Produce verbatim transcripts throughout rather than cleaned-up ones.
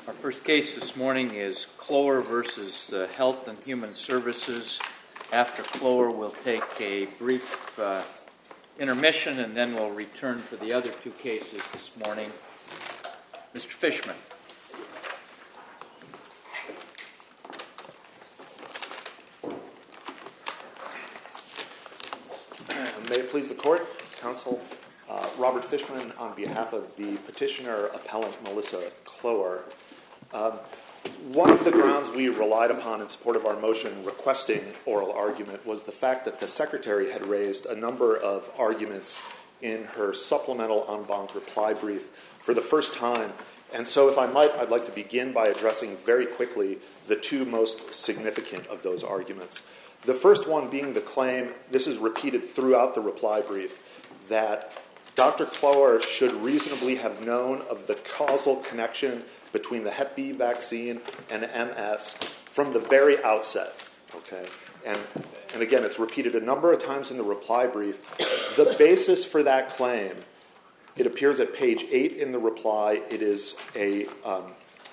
Our first case this morning is Cloer versus uh, Health and Human Services. After Cloer, we'll take a brief uh, intermission, and then we'll return for the other two cases this morning. Mister Fishman. May it please the Court, Counsel, uh, Robert Fishman on behalf of the petitioner appellant Melissa Cloer. Um, one of the grounds we relied upon in support of our motion requesting oral argument was the fact that the Secretary had raised a number of arguments in her supplemental en banc reply brief for the first time. And so if I might, I'd like to begin by addressing very quickly the two most significant of those arguments. The first one being the claim, this is repeated throughout the reply brief, that Doctor Cloer should reasonably have known of the causal connection between the Hep B vaccine and M S from the very outset. Okay, and and again, it's repeated a number of times in the reply brief. The basis for that claim, it appears at page eight in the reply. It is a um,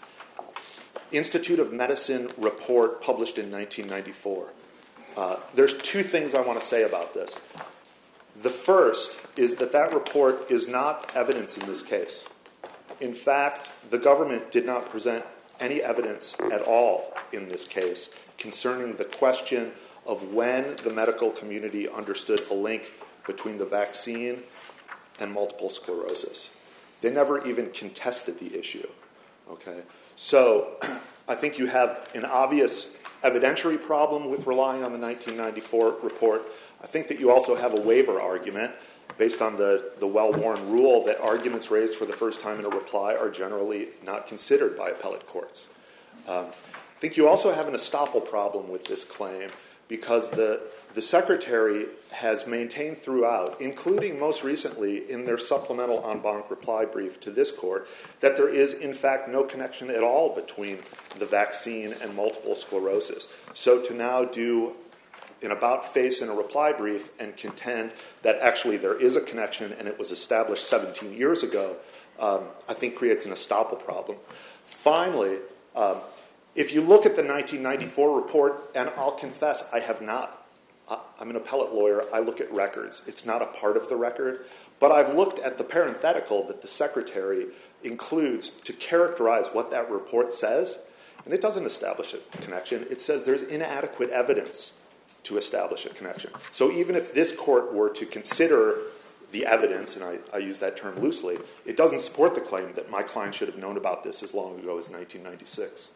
Institute of Medicine report published in nineteen ninety-four. Uh, there's two things I want to say about this. The first is that that report is not evidence in this case. In fact, the government did not present any evidence at all in this case concerning the question of when the medical community understood a link between the vaccine and multiple sclerosis. They never even contested the issue. Okay, so I think you have an obvious evidentiary problem with relying on the nineteen ninety-four report. I think that you also have a waiver argument based on the, the well-worn rule that arguments raised for the first time in a reply are generally not considered by appellate courts. Um, I think you also have an estoppel problem with this claim because the, the Secretary has maintained throughout, including most recently in their supplemental en banc reply brief to this Court, that there is in fact no connection at all between the vaccine and multiple sclerosis. So to now do an about-face in a reply brief and contend that actually there is a connection and it was established seventeen years ago, um, I think creates an estoppel problem. Finally, um, if you look at the nineteen ninety-four report, and I'll confess I have not, I'm an appellate lawyer, I look at records. It's not a part of the record, but I've looked at the parenthetical that the Secretary includes to characterize what that report says, and it doesn't establish a connection. It says there's inadequate evidence to establish a connection. So even if this Court were to consider the evidence, and I, I use that term loosely, it doesn't support the claim that my client should have known about this as long ago as nineteen ninety-six.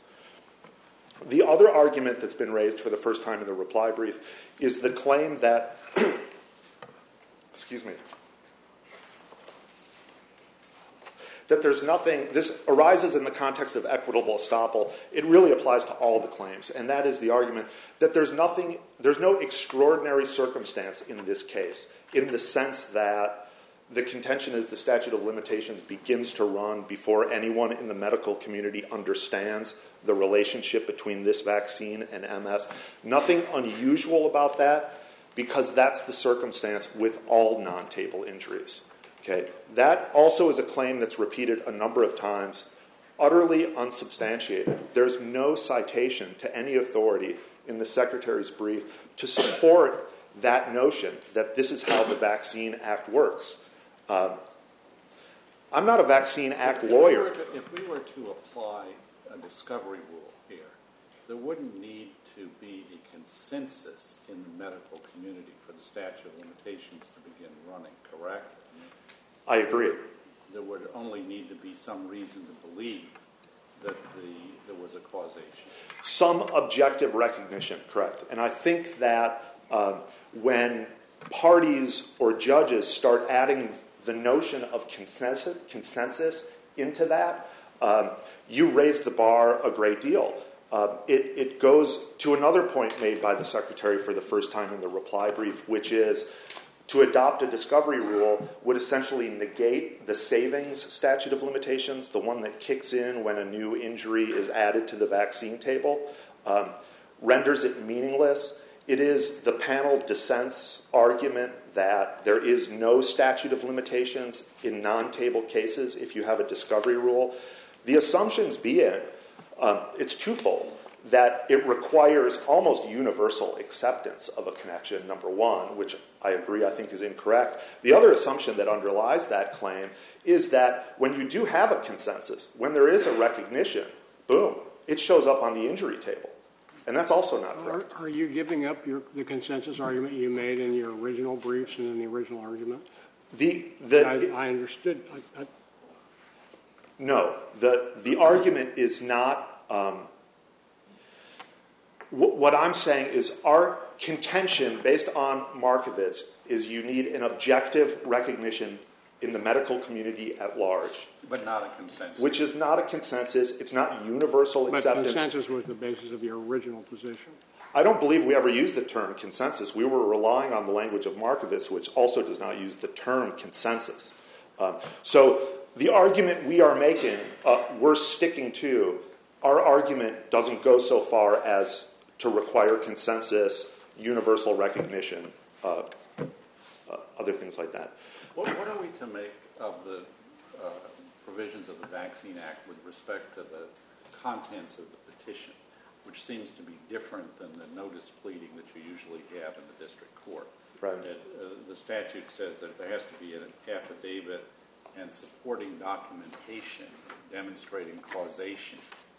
The other argument that's been raised for the first time in the reply brief is the claim that, excuse me, that there's nothing, this arises in the context of equitable estoppel. It really applies to all the claims, and that is the argument that there's nothing, there's no extraordinary circumstance in this case, in the sense that the contention is the statute of limitations begins to run before anyone in the medical community understands the relationship between this vaccine and M S. Nothing unusual about that, because that's the circumstance with all non-table injuries. Okay, that also is a claim that's repeated a number of times, utterly unsubstantiated. There's no citation to any authority in the Secretary's brief to support that notion that this is how the Vaccine Act works. Um, I'm not a Vaccine Act if lawyer. We to, if we were to apply a discovery rule here, there wouldn't need to be a consensus in the medical community for the statute of limitations to begin running, correct? I agree. There would only need to be some reason to believe that the, there was a causation. Some objective recognition, correct. And I think that um, when parties or judges start adding the notion of consensus, consensus into that, um, you raise the bar a great deal. Uh, it, it goes to another point made by the Secretary for the first time in the reply brief, which is to adopt a discovery rule would essentially negate the savings statute of limitations, the one that kicks in when a new injury is added to the vaccine table, um, renders it meaningless. It is the panel dissent's argument that there is no statute of limitations in non-table cases if you have a discovery rule. The assumptions being, um, it's twofold, that it requires almost universal acceptance of a connection, number one, which I agree I think is incorrect. The other assumption that underlies that claim is that when you do have a consensus, when there is a recognition, boom, it shows up on the injury table. And that's also not correct. Are, are you giving up your, the consensus argument you made in your original briefs and in the original argument? The, the, I, it, I understood. I, I, no, the, the argument is not... Um, wh- what I'm saying is our contention, based on Markovitz, is you need an objective recognition in the medical community at large. But not a consensus. Which is not a consensus. It's not universal but acceptance. Consensus was the basis of your original position. I don't believe we ever used the term consensus. We were relying on the language of Markovitz, which also does not use the term consensus. Um, so the argument we are making, uh, we're sticking to. Our argument doesn't go so far as to require consensus, universal recognition, uh, uh, other things like that. What, what are we to make of the uh, provisions of the Vaccine Act with respect to the contents of the petition, which seems to be different than the notice pleading that you usually have in the district court? Right. That, uh, the statute says that there has to be an affidavit and supporting documentation demonstrating causation.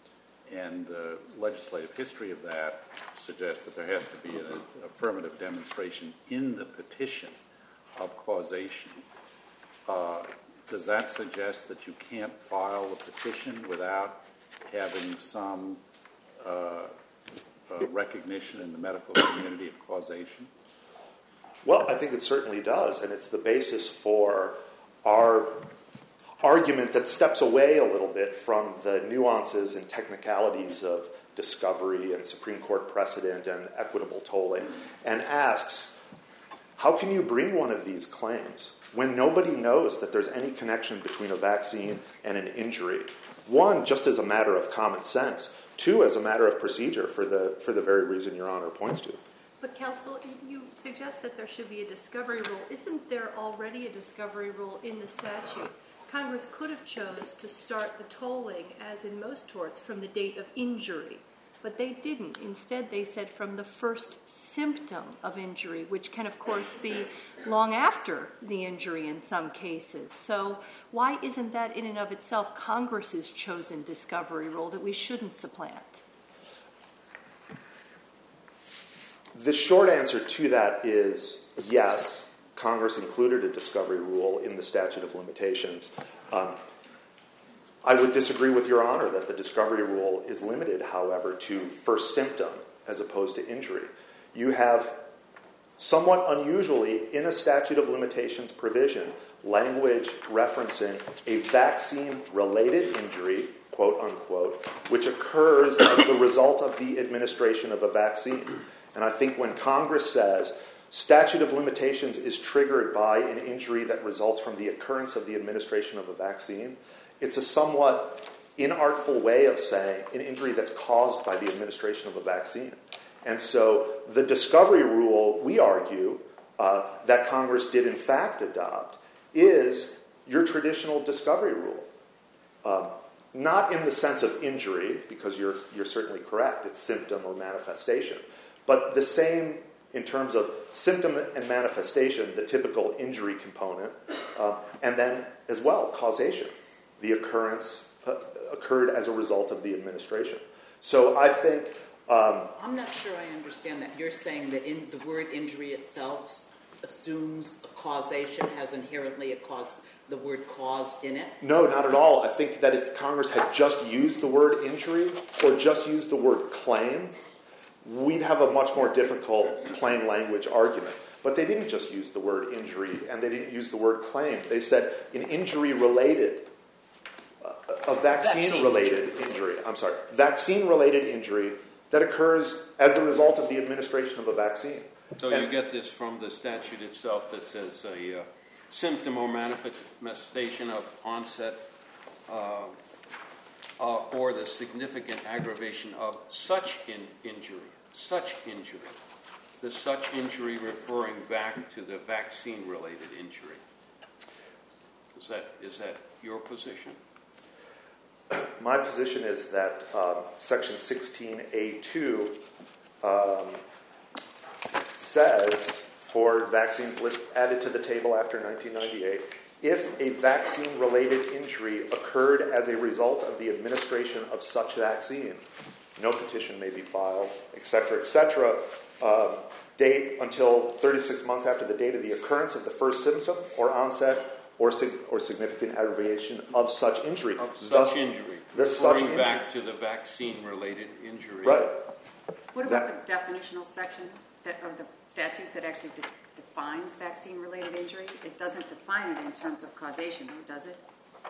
And the legislative history of that suggests that there has to be an affirmative demonstration in the petition of causation. Uh, does that suggest that you can't file a petition without having some uh, uh, recognition in the medical community of causation? Well, I think it certainly does, and it's the basis for our argument that steps away a little bit from the nuances and technicalities of discovery and Supreme Court precedent and equitable tolling, and asks, how can you bring one of these claims when nobody knows that there's any connection between a vaccine and an injury? One, just as a matter of common sense. Two, as a matter of procedure for the for the very reason Your Honor points to. But counsel, you suggest that there should be a discovery rule. Isn't there already a discovery rule in the statute? Congress could have chose to start the tolling, as in most torts, from the date of injury. But they didn't. Instead, they said from the first symptom of injury, which can, of course, be long after the injury in some cases. So why isn't that in and of itself Congress's chosen discovery rule that we shouldn't supplant? The short answer to that is yes. Congress included a discovery rule in the statute of limitations. Um, I would disagree with Your Honor that the discovery rule is limited, however, to first symptom as opposed to injury. You have, somewhat unusually, in a statute of limitations provision, language referencing a vaccine-related injury, quote unquote, which occurs as the result of the administration of a vaccine. And I think when Congress says statute of limitations is triggered by an injury that results from the occurrence of the administration of a vaccine, it's a somewhat inartful way of saying an injury that's caused by the administration of a vaccine. And so the discovery rule, we argue, uh, that Congress did in fact adopt is your traditional discovery rule. Um, not in the sense of injury, because you're, you're certainly correct, it's symptom or manifestation, but the same in terms of symptom and manifestation, the typical injury component, uh, and then as well, causation. The occurrence uh, occurred as a result of the administration. So I think... Um, I'm not sure I understand that. You're saying that in the word injury itself assumes a causation, has inherently a cause, the word cause in it? No, not at all. I think that if Congress had just used the word injury or just used the word claim, we'd have a much more difficult plain language argument. But they didn't just use the word injury, and they didn't use the word claim. They said an injury-related, uh, a vaccine-related vaccine injury. I'm sorry, vaccine-related injury that occurs as the result of the administration of a vaccine. So and, you get this from the statute itself that says a uh, symptom or manifestation of onset uh, uh, or the significant aggravation of such in injury, such injury. The such injury referring back to the vaccine-related injury. Is that is that your position? My position is that um, Section sixteen A two um, says, for vaccines list added to the table after nineteen ninety-eight, if a vaccine-related injury occurred as a result of the administration of such vaccine, no petition may be filed, et cetera, et cetera. Um, date until thirty-six months after the date of the occurrence of the first symptom or onset or, sig- or significant aggravation of such injury. Of such Thus, injury. the such Referring injury. back to the vaccine-related injury. Right. What about the definitional section that, of the statute that actually de- defines vaccine-related injury? It doesn't define it in terms of causation, does it?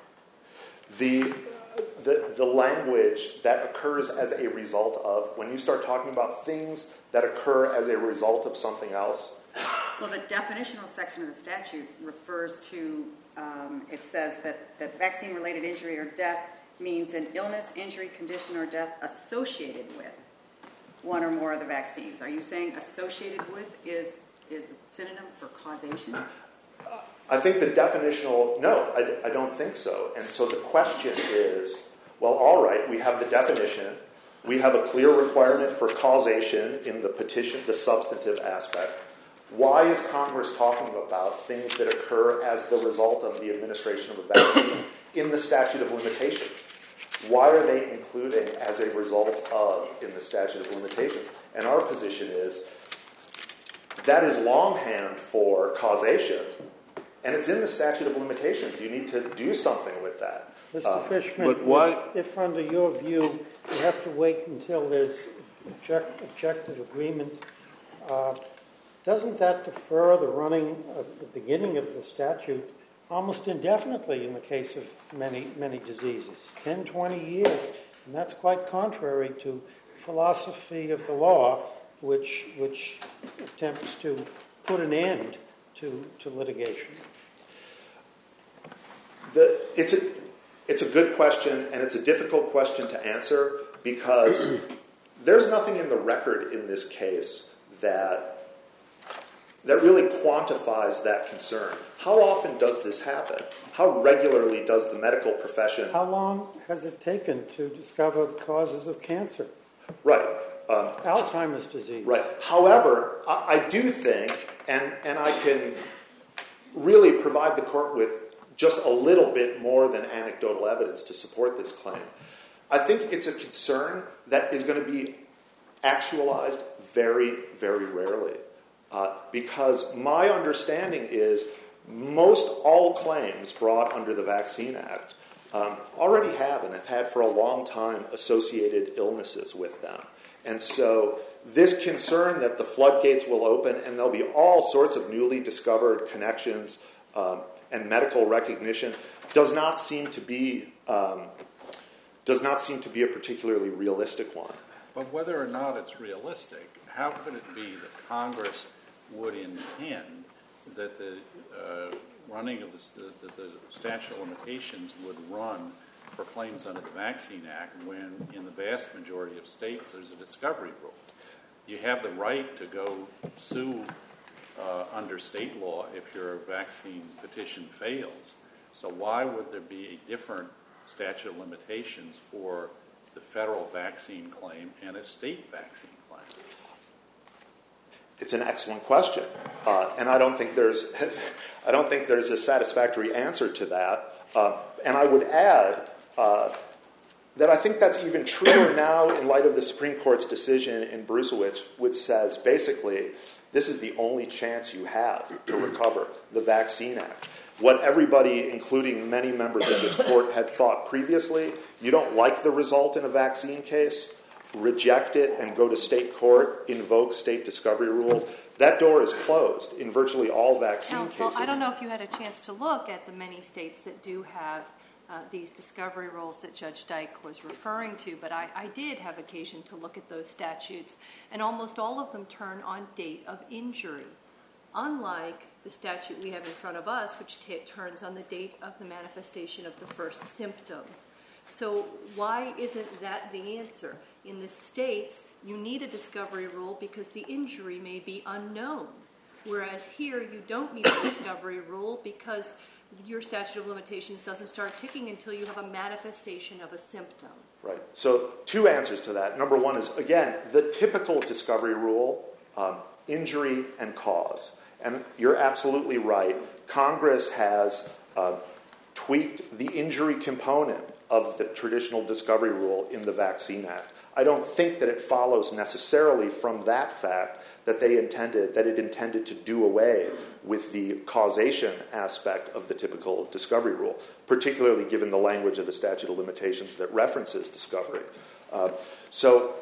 The, the, the language that occurs as a result of, when you start talking about things that occur as a result of something else. Well, the definitional section of the statute refers to, um, it says that, that vaccine-related injury or death means an illness, injury, condition, or death associated with one or more of the vaccines. Are you saying associated with is, is a synonym for causation? I think the definitional, no, I, I don't think so. And so the question is, well, all right, we have the definition. We have a clear requirement for causation in the petition, the substantive aspect. Why is Congress talking about things that occur as the result of the administration of a vaccine in the statute of limitations? Why are they including as a result of in the statute of limitations? And our position is that is longhand for causation, and it's in the statute of limitations. You need to do something with that. Mister Uh, Fishman, but why- if, if under your view you have to wait until there's object, objective agreement, uh, doesn't that defer the running of the beginning of the statute almost indefinitely in the case of many, many diseases? ten, twenty years, and that's quite contrary to philosophy of the law, which, which attempts to put an end to, to litigation. The, it's, a, it's a good question, and it's a difficult question to answer because there's nothing in the record in this case that that really quantifies that concern. How often does this happen? How regularly does the medical profession... How long has it taken to discover the causes of cancer? Right. Um, Alzheimer's disease. Right. However, I, I do think, and, and I can really provide the court with just a little bit more than anecdotal evidence to support this claim. I think it's a concern that is going to be actualized very, very rarely. Uh, because my understanding is most all claims brought under the Vaccine Act um, already have and have had for a long time associated illnesses with them. And so this concern that the floodgates will open and there'll be all sorts of newly discovered connections um, and medical recognition does not seem to be um, does not seem to be a particularly realistic one. But whether or not it's realistic, how could it be that Congress would intend that the uh, running of the, the, the statute of limitations would run for claims under the Vaccine Act when in the vast majority of states there's a discovery rule? You have the right to go sue uh, under state law if your vaccine petition fails. So why would there be a different statute of limitations for the federal vaccine claim and a state vaccine claim? It's an excellent question, uh, and I don't think there's, I don't think there's a satisfactory answer to that. Uh, and I would add uh, that I think that's even truer now in light of the Supreme Court's decision in Brusewicz, which says basically this is the only chance you have to recover the Vaccine Act. What everybody, including many members of this court, had thought previously, you don't like the result in a vaccine case, reject it and go to state court, invoke state discovery rules. That door is closed in virtually all vaccine Counsel, cases. I don't know if you had a chance to look at the many states that do have uh, these discovery rules that Judge Dyke was referring to, but I, I did have occasion to look at those statutes, and almost all of them turn on date of injury, unlike the statute we have in front of us, which t- turns on the date of the manifestation of the first symptom. So why isn't that the answer? In the states, you need a discovery rule because the injury may be unknown. Whereas here, you don't need a discovery rule because your statute of limitations doesn't start ticking until you have a manifestation of a symptom. Right. So two answers to that. Number one is, again, the typical discovery rule, um, injury and cause. And you're absolutely right. Congress has uh, tweaked the injury component of the traditional discovery rule in the Vaccine Act. I don't think that it follows necessarily from that fact that they intended, that it intended to do away with the causation aspect of the typical discovery rule, particularly given the language of the statute of limitations that references discovery. Uh, so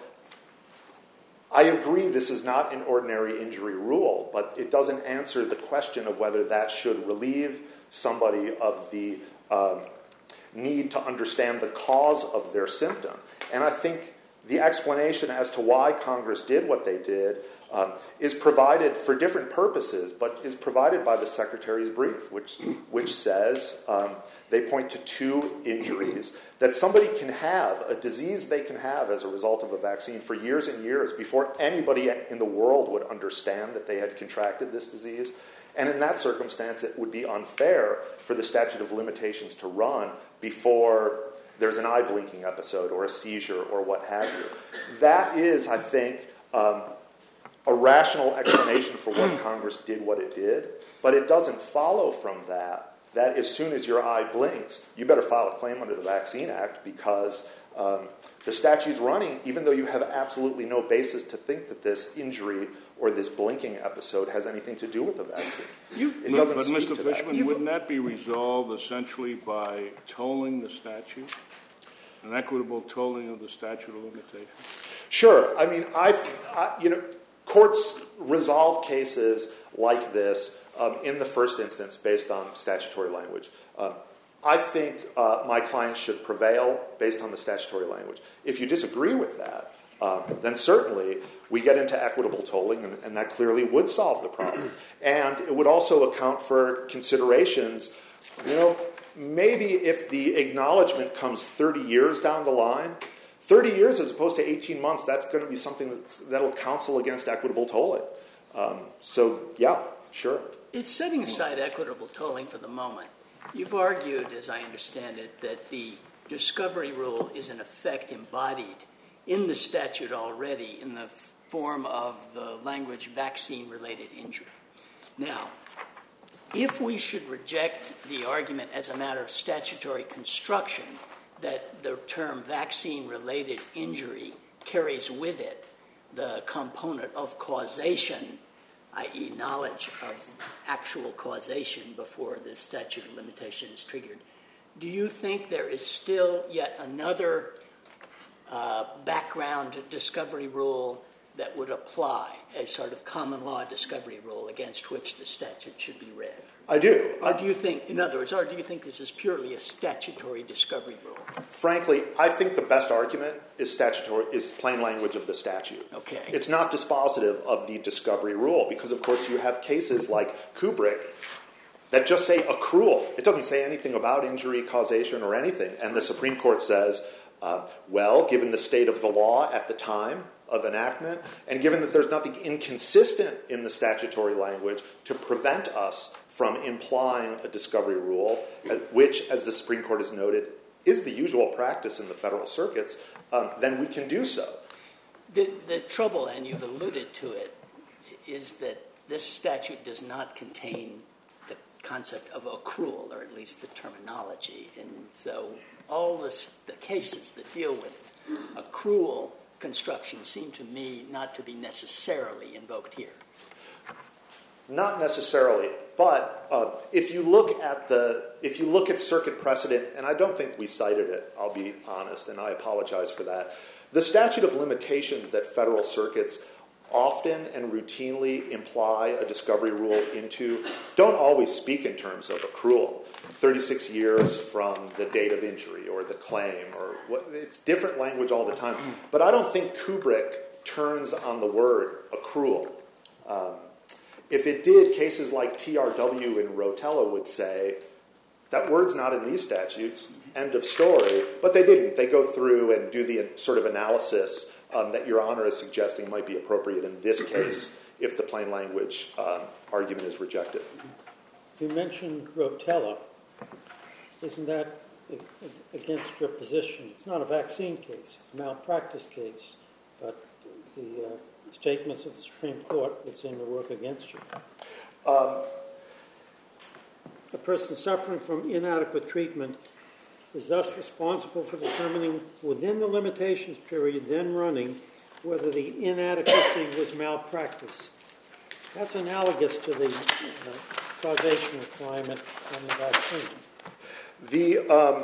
I agree this is not an ordinary injury rule, but it doesn't answer the question of whether that should relieve somebody of the um, need to understand the cause of their symptom. And I think the explanation as to why Congress did what they did um, is provided for different purposes, but is provided by the Secretary's brief, which, which says um, they point to two injuries that somebody can have, a disease they can have as a result of a vaccine for years and years before anybody in the world would understand that they had contracted this disease. And in that circumstance, it would be unfair for the statute of limitations to run before there's an eye blinking episode or a seizure or what have you. That is, I think, um, a rational explanation for what Congress did what it did, but it doesn't follow from that that as soon as your eye blinks, you better file a claim under the Vaccine Act because um, the statute's running, even though you have absolutely no basis to think that this injury or this blinking episode has anything to do with the vaccine. It doesn't but, speak Mister to Fishman, that. wouldn't that be resolved essentially by tolling the statute? An equitable tolling of the statute of limitations? Sure. I mean, I've, I, you know, courts resolve cases like this um, in the first instance based on statutory language. Um, I think uh, my clients should prevail based on the statutory language. If you disagree with that, um, then certainly we get into equitable tolling, and, and that clearly would solve the problem. And it would also account for considerations, you know, maybe if the acknowledgement comes thirty years down the line, thirty years as opposed to eighteen months, that's going to be something that's, that'll counsel against equitable tolling. Um, so, yeah, sure. It's setting aside equitable tolling for the moment. You've argued, as I understand it, that the discovery rule is in effect embodied in the statute already in the form of the language vaccine-related injury. Now, if we should reject the argument as a matter of statutory construction that the term vaccine-related injury carries with it the component of causation, that is knowledge of actual causation before the statute of limitation is triggered, do you think there is still yet another uh, background discovery rule that would apply, a sort of common law discovery rule against which the statute should be read? I do. Or do you think, in other words, or do you think this is purely a statutory discovery rule? Frankly, I think the best argument is statutory, is plain language of the statute. Okay. It's not dispositive of the discovery rule because, of course, you have cases like Kubrick that just say accrual. It doesn't say anything about injury, causation, or anything. And the Supreme Court says, uh, well, given the state of the law at the time of enactment, and given that there's nothing inconsistent in the statutory language to prevent us from implying a discovery rule, which, as the Supreme Court has noted, is the usual practice in the federal circuits, um, then we can do so. The, the trouble, and you've alluded to it, is that this statute does not contain the concept of accrual, or at least the terminology. And so all this, the cases that deal with accrual construction seem to me not to be necessarily invoked here. Not necessarily, but uh, if you look at the if you look at circuit precedent, and I don't think we cited it, I'll be honest, and I apologize for that. The statute of limitations that federal circuits often and routinely imply a discovery rule into don't always speak in terms of accrual. thirty-six years from the date of injury or the claim, or what, it's different language all the time. But I don't think Kubrick turns on the word accrual. Um, if it did, cases like T R W and Rotella would say, that word's not in these statutes, end of story. But they didn't. They go through and do the sort of analysis um, that Your Honor is suggesting might be appropriate in this case if the plain language um, argument is rejected. You mentioned Rotella. isn't that against your position? It's not a vaccine case, it's a malpractice case, but the uh, statements of the Supreme Court would seem to work against you. Um, a person suffering from inadequate treatment is thus responsible for determining within the limitations period then running whether the inadequacy was malpractice. That's analogous to the uh, causation requirement on the vaccine. The um,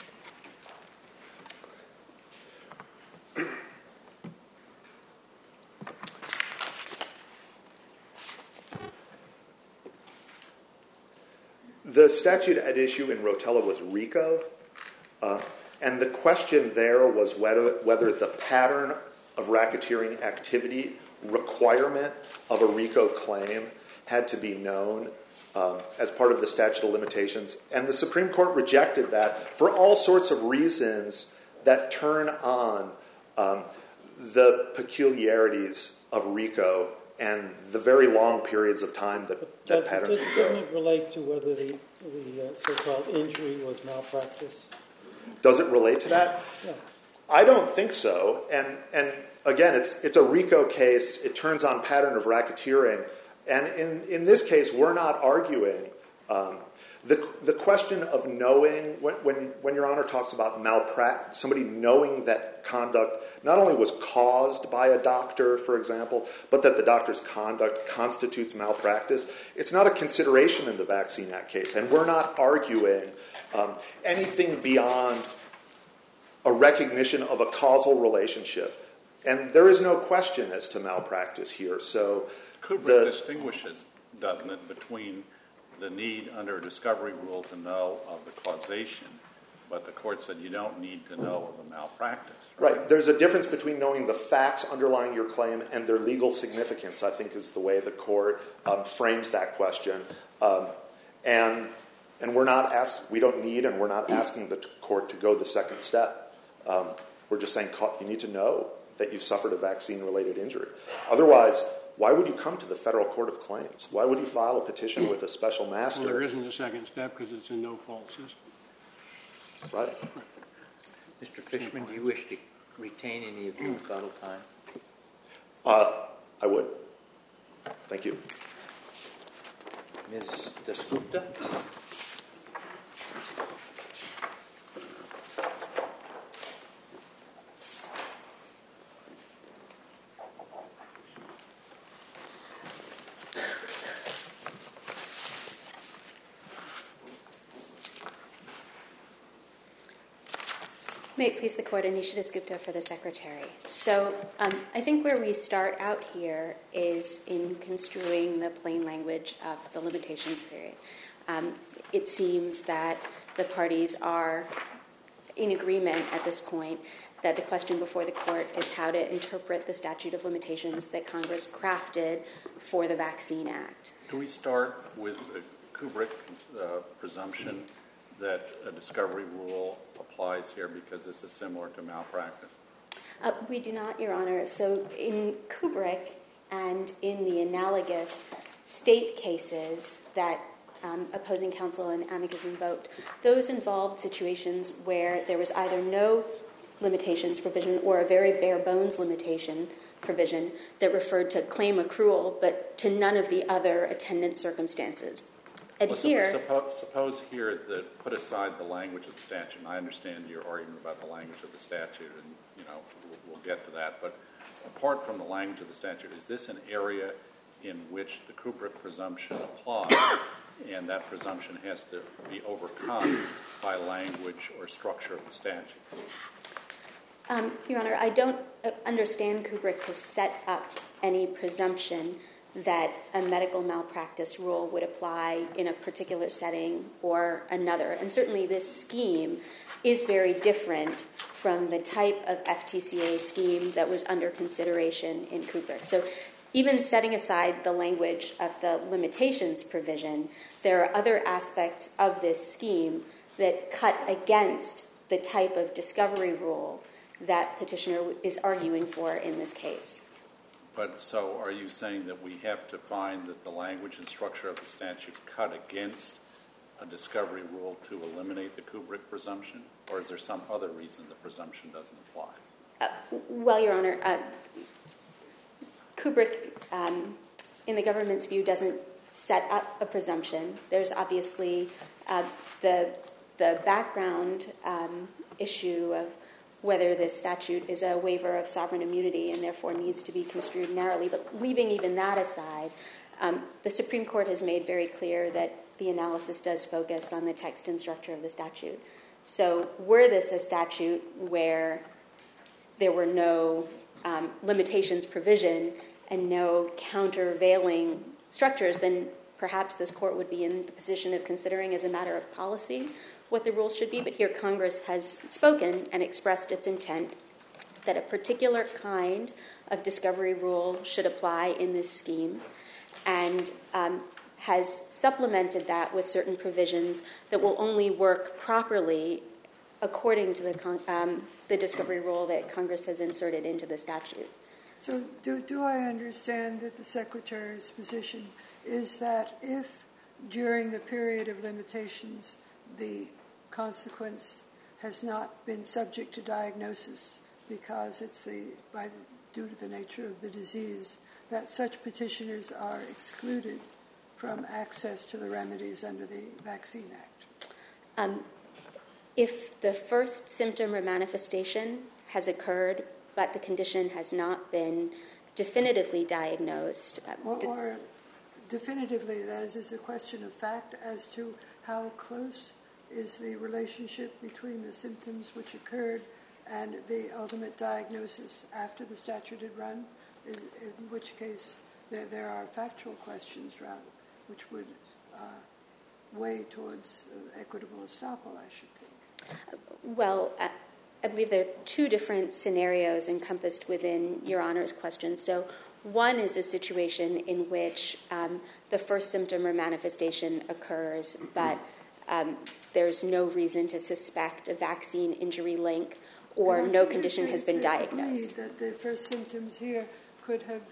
the statute at issue in Rotella was RICO, uh, and the question there was whether whether the pattern of racketeering activity requirement of a RICO claim had to be known um, as part of the statute of limitations. And the Supreme Court rejected that for all sorts of reasons that turn on um, the peculiarities of RICO and the very long periods of time that, that patterns can go. Doesn't it relate to whether the, the uh, so-called injury was malpractice? Does it relate to that? Yeah. I don't think so. And and again, it's it's a RICO case. It turns on pattern of racketeering. And in, in this case, we're not arguing. Um, the the question of knowing, when, when, when Your Honor talks about malpractice, somebody knowing that conduct not only was caused by a doctor, for example, but that the doctor's conduct constitutes malpractice, it's not a consideration in the Vaccine Act case. And we're not arguing um, anything beyond a recognition of a causal relationship. And there is no question as to malpractice here. So Kubrick the, distinguishes, doesn't it, between the need under a discovery rule to know of the causation, but the court said you don't need to know of the malpractice. Right? Right. There's a difference between knowing the facts underlying your claim and their legal significance, I think, is the way the court um, frames that question. Um, and and we're not ask, we don't need and we're not asking the court to go the second step. Um, we're just saying you need to know that you've suffered a vaccine-related injury. Otherwise, why would you come to the Federal Court of Claims? Why would you file a petition with a special master? Well, there isn't a second step because it's a no-fault system. Right. Mister Fishman, do you wish to retain any of your rebuttal time? Uh, I would. Thank you. Miz Dasgupta? May it please the Court, Anisha Dasgupta for the Secretary. So um, I think where we start out here is in construing the plain language of the limitations period. Um, it seems that the parties are in agreement at this point that the question before the Court is how to interpret the statute of limitations that Congress crafted for the Vaccine Act. Do we start with the Kubrick uh, presumption that a discovery rule applies here because this is similar to malpractice? Uh, we do not, Your Honor. So in Kubrick and in the analogous state cases that um, opposing counsel and amicus invoked, those involved situations where there was either no limitations provision or a very bare bones limitation provision that referred to claim accrual but to none of the other attendant circumstances. And well, here, suppose, suppose here that put aside the language of the statute, and I understand your argument about the language of the statute, and you know we'll, we'll get to that. But apart from the language of the statute, is this an area in which the Kubrick presumption applies, and that presumption has to be overcome by language or structure of the statute? Um, Your Honor, I don't understand Kubrick to set up any presumption that a medical malpractice rule would apply in a particular setting or another. And certainly this scheme is very different from the type of F T C A scheme that was under consideration in Kubrick. So even setting aside the language of the limitations provision, there are other aspects of this scheme that cut against the type of discovery rule that petitioner is arguing for in this case. But so are you saying that we have to find that the language and structure of the statute cut against a discovery rule to eliminate the Kubrick presumption, or is there some other reason the presumption doesn't apply? Uh, well, Your Honor, uh, Kubrick, um, in the government's view, doesn't set up a presumption. There's obviously uh, the the background um, issue of whether this statute is a waiver of sovereign immunity and therefore needs to be construed narrowly. But leaving even that aside, um, the Supreme Court has made very clear that the analysis does focus on the text and structure of the statute. So were this a statute where there were no um, limitations provision and no countervailing structures, then perhaps this court would be in the position of considering as a matter of policy what the rules should be. But here Congress has spoken and expressed its intent that a particular kind of discovery rule should apply in this scheme, and um, has supplemented that with certain provisions that will only work properly according to the, con- um, the discovery rule that Congress has inserted into the statute. So do, do I understand that the Secretary's position is that if during the period of limitations the consequence has not been subject to diagnosis because it's the by the, due to the nature of the disease, that such petitioners are excluded from access to the remedies under the Vaccine Act? Um, if the first symptom or manifestation has occurred but the condition has not been definitively diagnosed. Uh, or, or definitively, that is, is a question of fact as to how close is the relationship between the symptoms which occurred and the ultimate diagnosis after the statute had run, is, in which case there, there are factual questions rather, which would uh, weigh towards uh, equitable estoppel, I should think. Well, uh, I believe there are two different scenarios encompassed within Your Honor's question. So one is a situation in which um, the first symptom or manifestation occurs, but um, there's no reason to suspect a vaccine injury link, or well, no condition has been diagnosed. That the first symptoms here could have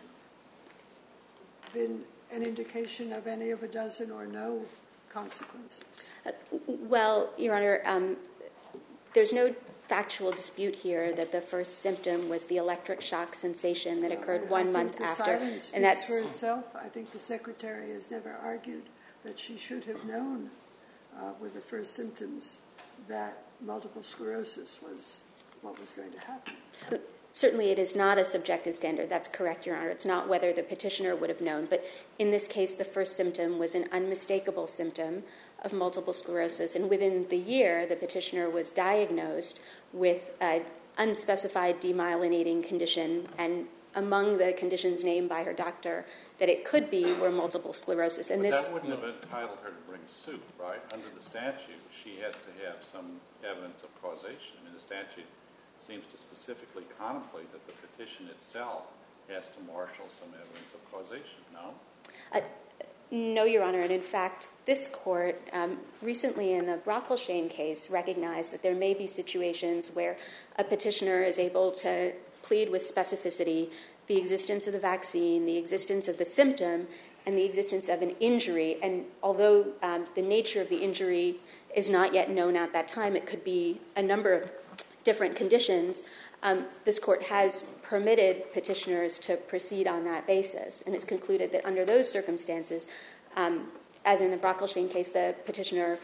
been an indication of any of a dozen or no consequences. Uh, well, Your Honor, um, there's no factual dispute here that the first symptom was the electric shock sensation that occurred I, one I month think the after, silence speaks and that's for itself. I think the Secretary has never argued that she should have known uh, with the first symptoms that multiple sclerosis was what was going to happen. Certainly it is not a subjective standard. That's correct, Your Honor. It's not whether the petitioner would have known. But in this case, the first symptom was an unmistakable symptom of multiple sclerosis. And within the year, the petitioner was diagnosed with an unspecified demyelinating condition. And among the conditions named by her doctor that it could be were multiple sclerosis. And but this that wouldn't have entitled her to bring suit, right? Under the statute, she has to have some evidence of causation. I mean, the statute seems to specifically contemplate that the petition itself has to marshal some evidence of causation, no? Uh, no, Your Honor. And in fact, this court um, recently in the Brockleshane case recognized that there may be situations where a petitioner is able to plead with specificity the existence of the vaccine, the existence of the symptom, and the existence of an injury. And although um, the nature of the injury is not yet known at that time, it could be a number of different conditions. Um, this court has permitted petitioners to proceed on that basis, and it's concluded that under those circumstances, um, as in the Brockleshane case, the petitioner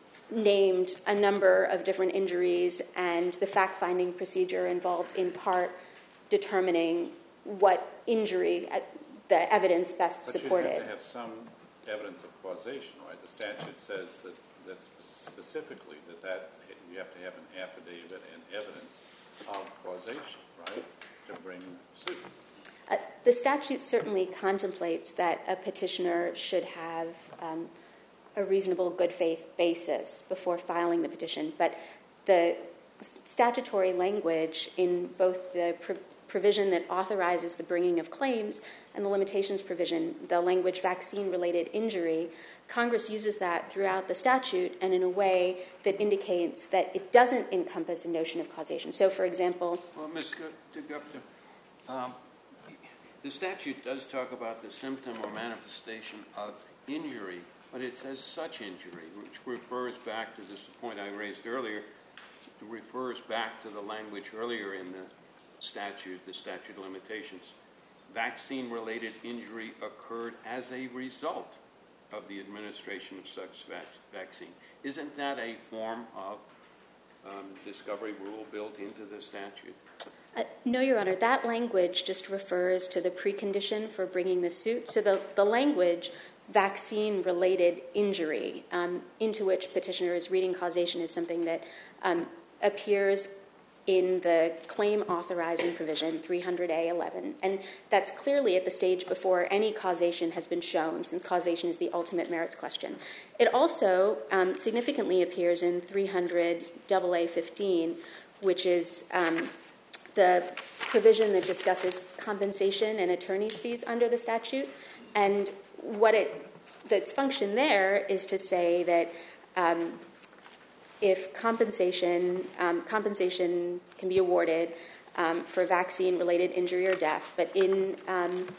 named a number of different injuries, and the fact-finding procedure involved in part determining what injury uh, the evidence best but supported. But you have to have some evidence of causation, right? The statute says that, that specifically that, that you have to have an affidavit and evidence of causation, right, to bring suit. Uh, the statute certainly contemplates that a petitioner should have um, a reasonable good faith basis before filing the petition, but the statutory language in both the pro- provision that authorizes the bringing of claims and the limitations provision, the language vaccine-related injury, Congress uses that throughout the statute and in a way that indicates that it doesn't encompass a notion of causation. So, for example... Well, Miz Gupta, um, the statute does talk about the symptom or manifestation of injury but it says such injury, which refers back to this point I raised earlier. It refers back to the language earlier in the statute, the statute of limitations. Vaccine-related injury occurred as a result of the administration of such vac- vaccine. Isn't that a form of um, discovery rule built into the statute? Uh, no, Your Honor. That language just refers to the precondition for bringing the suit. So the, the language, vaccine-related injury, um, into which petitioner is reading causation, is something that um, appears in the claim authorizing provision three hundred A eleven. And that's clearly at the stage before any causation has been shown, since causation is the ultimate merits question. It also um, significantly appears in three hundred A A fifteen, which is um, the provision that discusses compensation and attorney's fees under the statute. And what it, its function there is to say that um, if compensation um, compensation can be awarded um, for vaccine-related injury or death, but in um,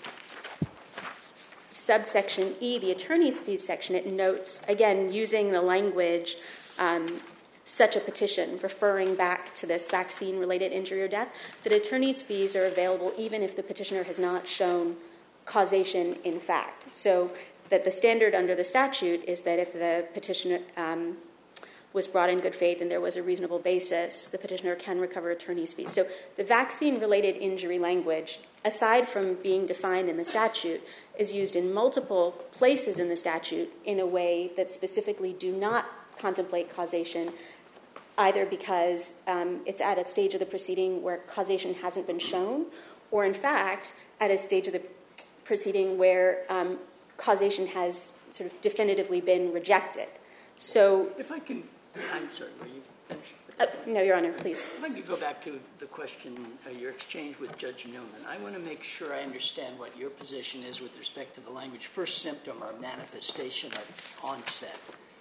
subsection E, the attorney's fees section, it notes, again, using the language um, such a petition, referring back to this vaccine-related injury or death, that attorney's fees are available even if the petitioner has not shown causation in fact. So that the standard under the statute is that if the petitioner um, was brought in good faith and there was a reasonable basis, the petitioner can recover attorney's fees. So the vaccine-related injury language, aside from being defined in the statute, is used in multiple places in the statute in a way that specifically do not contemplate causation, either because um, it's at a stage of the proceeding where causation hasn't been shown, or in fact at a stage of the proceeding where um, causation has sort of definitively been rejected. So, if I can, I'm sorry, were you finished? Uh, no, Your Honor, please. If I could go back to the question, uh, your exchange with Judge Newman, I want to make sure I understand what your position is with respect to the language first symptom or manifestation of onset.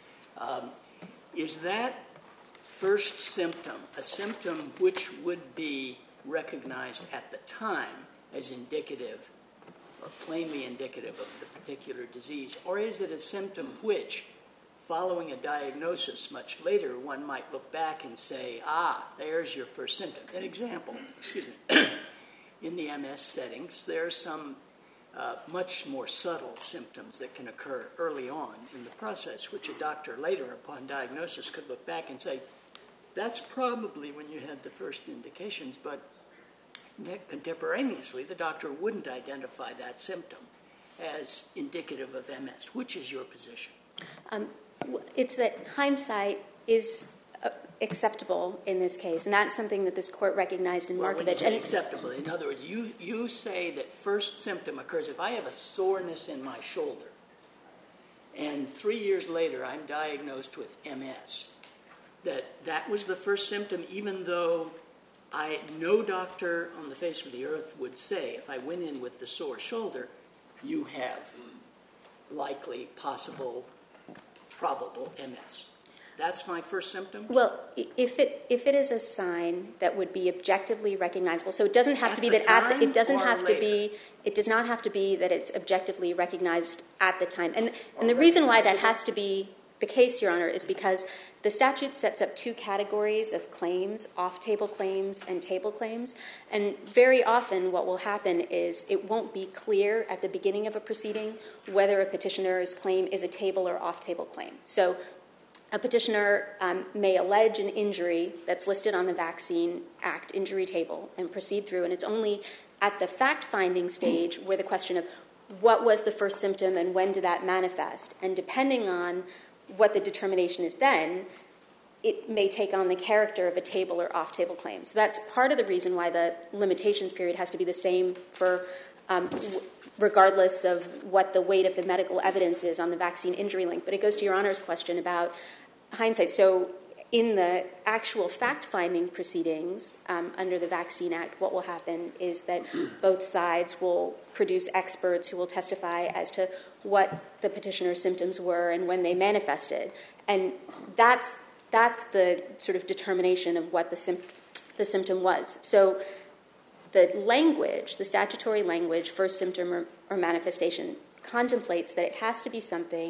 Um, is that first symptom a symptom which would be recognized at the time as indicative or plainly indicative of the particular disease, or is it a symptom which, following a diagnosis much later, one might look back and say, ah, there's your first symptom. An example, excuse me, in the M S settings, there are some uh, much more subtle symptoms that can occur early on in the process, which a doctor later, upon diagnosis, could look back and say, that's probably when you had the first indications, but contemporaneously, the doctor wouldn't identify that symptom as indicative of M S. Which is your position? Um, it's that hindsight is uh, acceptable in this case, and that's something that this court recognized in well, Markovich. When you say acceptable, in other words, you, you say that first symptom occurs if I have a soreness in my shoulder, and three years later I'm diagnosed with M S, that that was the first symptom, even though I, no doctor on the face of the earth would say, if I went in with the sore shoulder, you have likely, possible, probable M S. That's my first symptom? Well, if it if it is a sign that would be objectively recognizable, so it doesn't have at to be the that at the, it doesn't have later? to be it does not have to be that it's objectively recognized at the time. And and the reason why that has to be the case, Your Honor, is because the statute sets up two categories of claims, off-table claims and table claims. And very often what will happen is it won't be clear at the beginning of a proceeding whether a petitioner's claim is a table or off-table claim. So a petitioner um, may allege an injury that's listed on the Vaccine Act injury table and proceed through, and it's only at the fact-finding stage where the question of what was the first symptom and when did that manifest, and depending on what the determination is then, it may take on the character of a table or off-table claim. So that's part of the reason why the limitations period has to be the same for um, w- regardless of what the weight of the medical evidence is on the vaccine injury link. But it goes to Your Honor's question about hindsight. So in the actual fact-finding proceedings um, under the Vaccine Act, what will happen is that both sides will produce experts who will testify as to what the petitioner's symptoms were and when they manifested. And that's that's the sort of determination of what the, sim- the symptom was. So the language, the statutory language, first symptom or, or manifestation, contemplates that it has to be something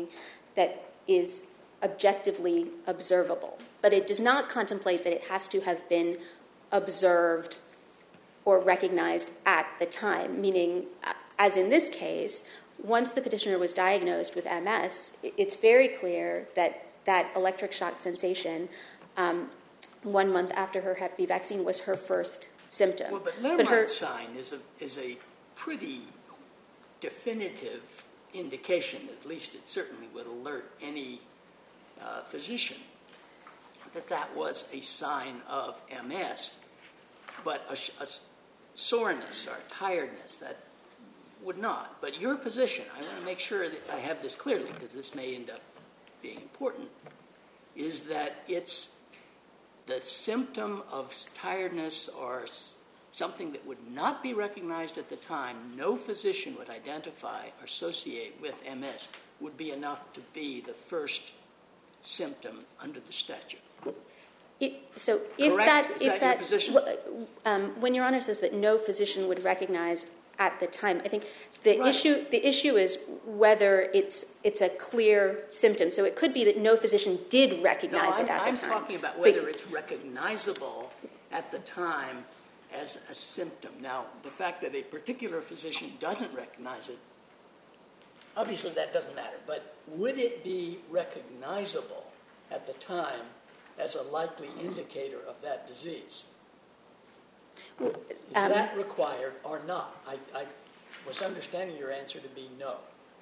that is objectively observable. But it does not contemplate that it has to have been observed or recognized at the time, meaning, as in this case, once the petitioner was diagnosed with M S, it's very clear that that electric shock sensation um, one month after her Hep B vaccine was her first symptom. Well, but Lermont's but her, sign is a, is a pretty definitive indication, at least it certainly would alert any uh, physician, that that was a sign of M S, but a, a soreness or tiredness, that would not. But your position, I want to make sure that I have this clearly, because this may end up being important, is that it's the symptom of tiredness or something that would not be recognized at the time, no physician would identify or associate with M S, would be enough to be the first symptom under the statute. It, so if Correct? that, Is if that, that your position? Um, when Your Honor says that no physician would recognize at the time, I think the Right. issue the issue is whether it's it's a clear symptom. So it could be that no physician did recognize no, it at I'm the time. I'm talking about whether but, it's recognizable at the time as a symptom. Now, the fact that a particular physician doesn't recognize it, obviously that doesn't matter. But would it be recognizable at the time as a likely indicator of that disease? Is um, that required or not? I, I was understanding your answer to be no.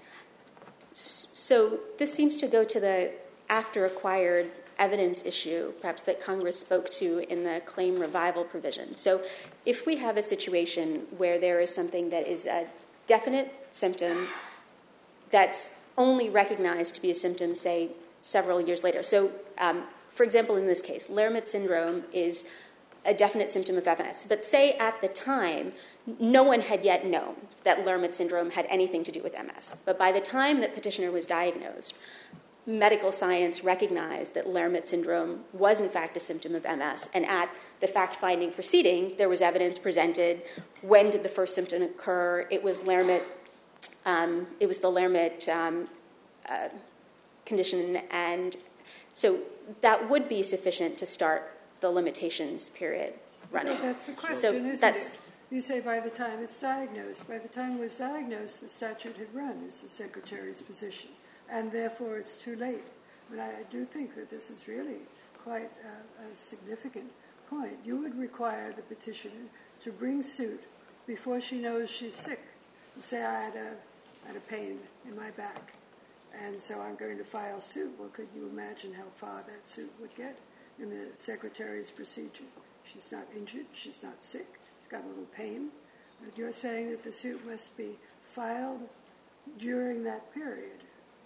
So this seems to go to the after acquired evidence issue, perhaps that Congress spoke to in the claim revival provision. So if we have a situation where there is something that is a definite symptom that's only recognized to be a symptom, say, several years later. So, um, for example, in this case, Lermit syndrome is a definite symptom of M S. But say at the time, no one had yet known that Lermit syndrome had anything to do with M S. But by the time that petitioner was diagnosed, medical science recognized that Lermit syndrome was in fact a symptom of M S. And at the fact-finding proceeding, there was evidence presented. When did the first symptom occur? It was Lermit. Um, it was the Lermit um, uh, condition, and so that would be sufficient to start the limitations period running. Well, that's the question, so isn't that's, it? You say by the time it's diagnosed. By the time it was diagnosed, the statute had run, is the Secretary's position, and therefore it's too late. But I, I do think that this is really quite a, a significant point. You would require the petitioner to bring suit before she knows she's sick. Say I had a, I had a pain in my back, and so I'm going to file suit. Well, could you imagine how far that suit would get in the Secretary's procedure? She's not injured. She's not sick. She's got a little pain. But you're saying that the suit must be filed during that period.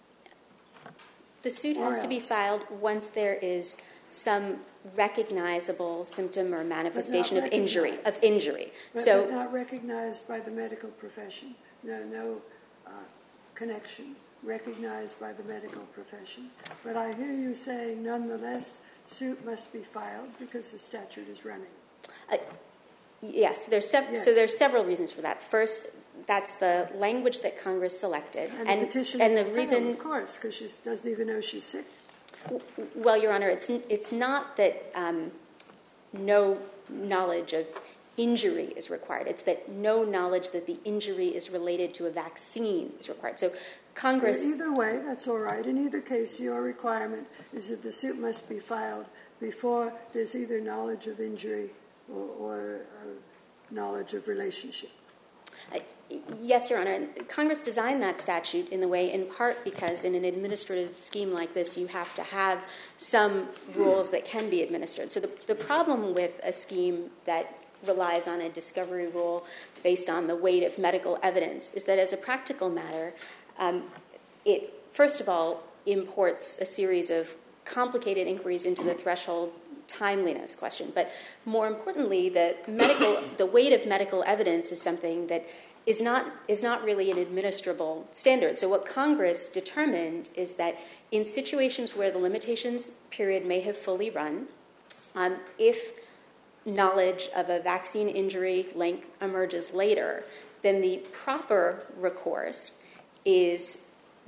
the suit Or has to be else. filed once there is some recognizable symptom or manifestation of injury. Of recognized. injury. But So but not recognized by the medical profession. No, no uh, connection recognized by the medical profession. But I hear you saying, nonetheless, suit must be filed because the statute is running. Uh, yes, there's sev- Yes. so there's several reasons for that. First, that's the language that Congress selected, And, and the petitioner and the will reason, fail, of course, because she doesn't even know she's sick. well, Your Honor, it's n- it's not that um, no knowledge of injury is required. It's that no knowledge that the injury is related to a vaccine is required. So Congress. Either way, that's all right. In either case, your requirement is that the suit must be filed before there's either knowledge of injury or, or uh, knowledge of relationship. Uh, Yes, Your Honor. And Congress designed that statute in the way, in part because in an administrative scheme like this, you have to have some rules that can be administered. So the, the problem with a scheme that relies on a discovery rule based on the weight of medical evidence is that as a practical matter, um, it, first of all, imports a series of complicated inquiries into the threshold timeliness question. But more importantly, the medical, the weight of medical evidence is something that is not is not really an administrable standard. So what Congress determined is that in situations where the limitations period may have fully run, um, if knowledge of a vaccine injury link emerges later, then the proper recourse is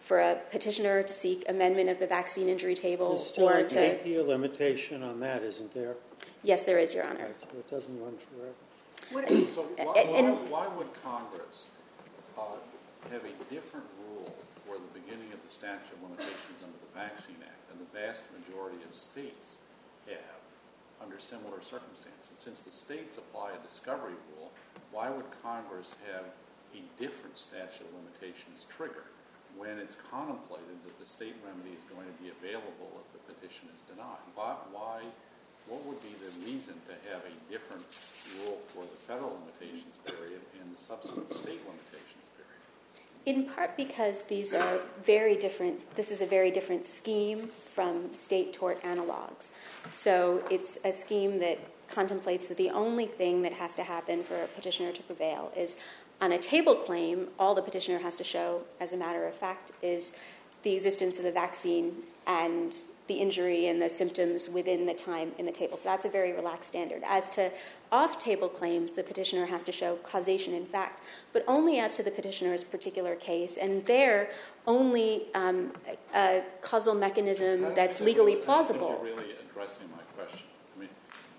for a petitioner to seek amendment of the vaccine injury table There's still or an to... eight-year limitation on that, isn't there? Yes, there is, Your Honor. Right, so it doesn't run forever. What, So why, And- why, why would Congress uh, have a different rule for the beginning of the statute of limitations under the Vaccine Act than the vast majority of states have under similar circumstances? Since the states apply a discovery rule, why would Congress have a different statute of limitations trigger when it's contemplated that the state remedy is going to be available if the petition is denied? Why, why what would be the reason to have a different rule for the federal limitations period and the subsequent state limitations period? In part because these are very different, this is a very different scheme from state tort analogs. So it's a scheme that contemplates that the only thing that has to happen for a petitioner to prevail is on a table claim, all the petitioner has to show, as a matter of fact, is the existence of the vaccine and the injury and the symptoms within the time in the table. So that's a very relaxed standard. As to off-table claims, the petitioner has to show causation in fact, but only as to the petitioner's particular case, and there only um, a causal mechanism that's legally plausible. I don't think you're really addressing my question. I mean,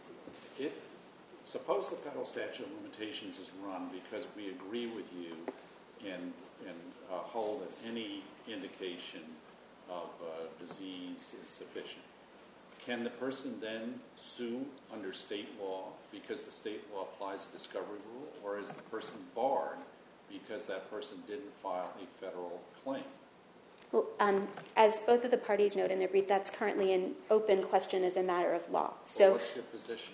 if, suppose the federal statute of limitations is run because we agree with you and, and uh, hold that any indication of uh, disease is sufficient. Can the person then sue under state law because the state law applies a discovery rule, or is the person barred because that person didn't file a federal claim? Well, um, as both of the parties note in their brief, that's currently an open question as a matter of law. So, well, what's your position?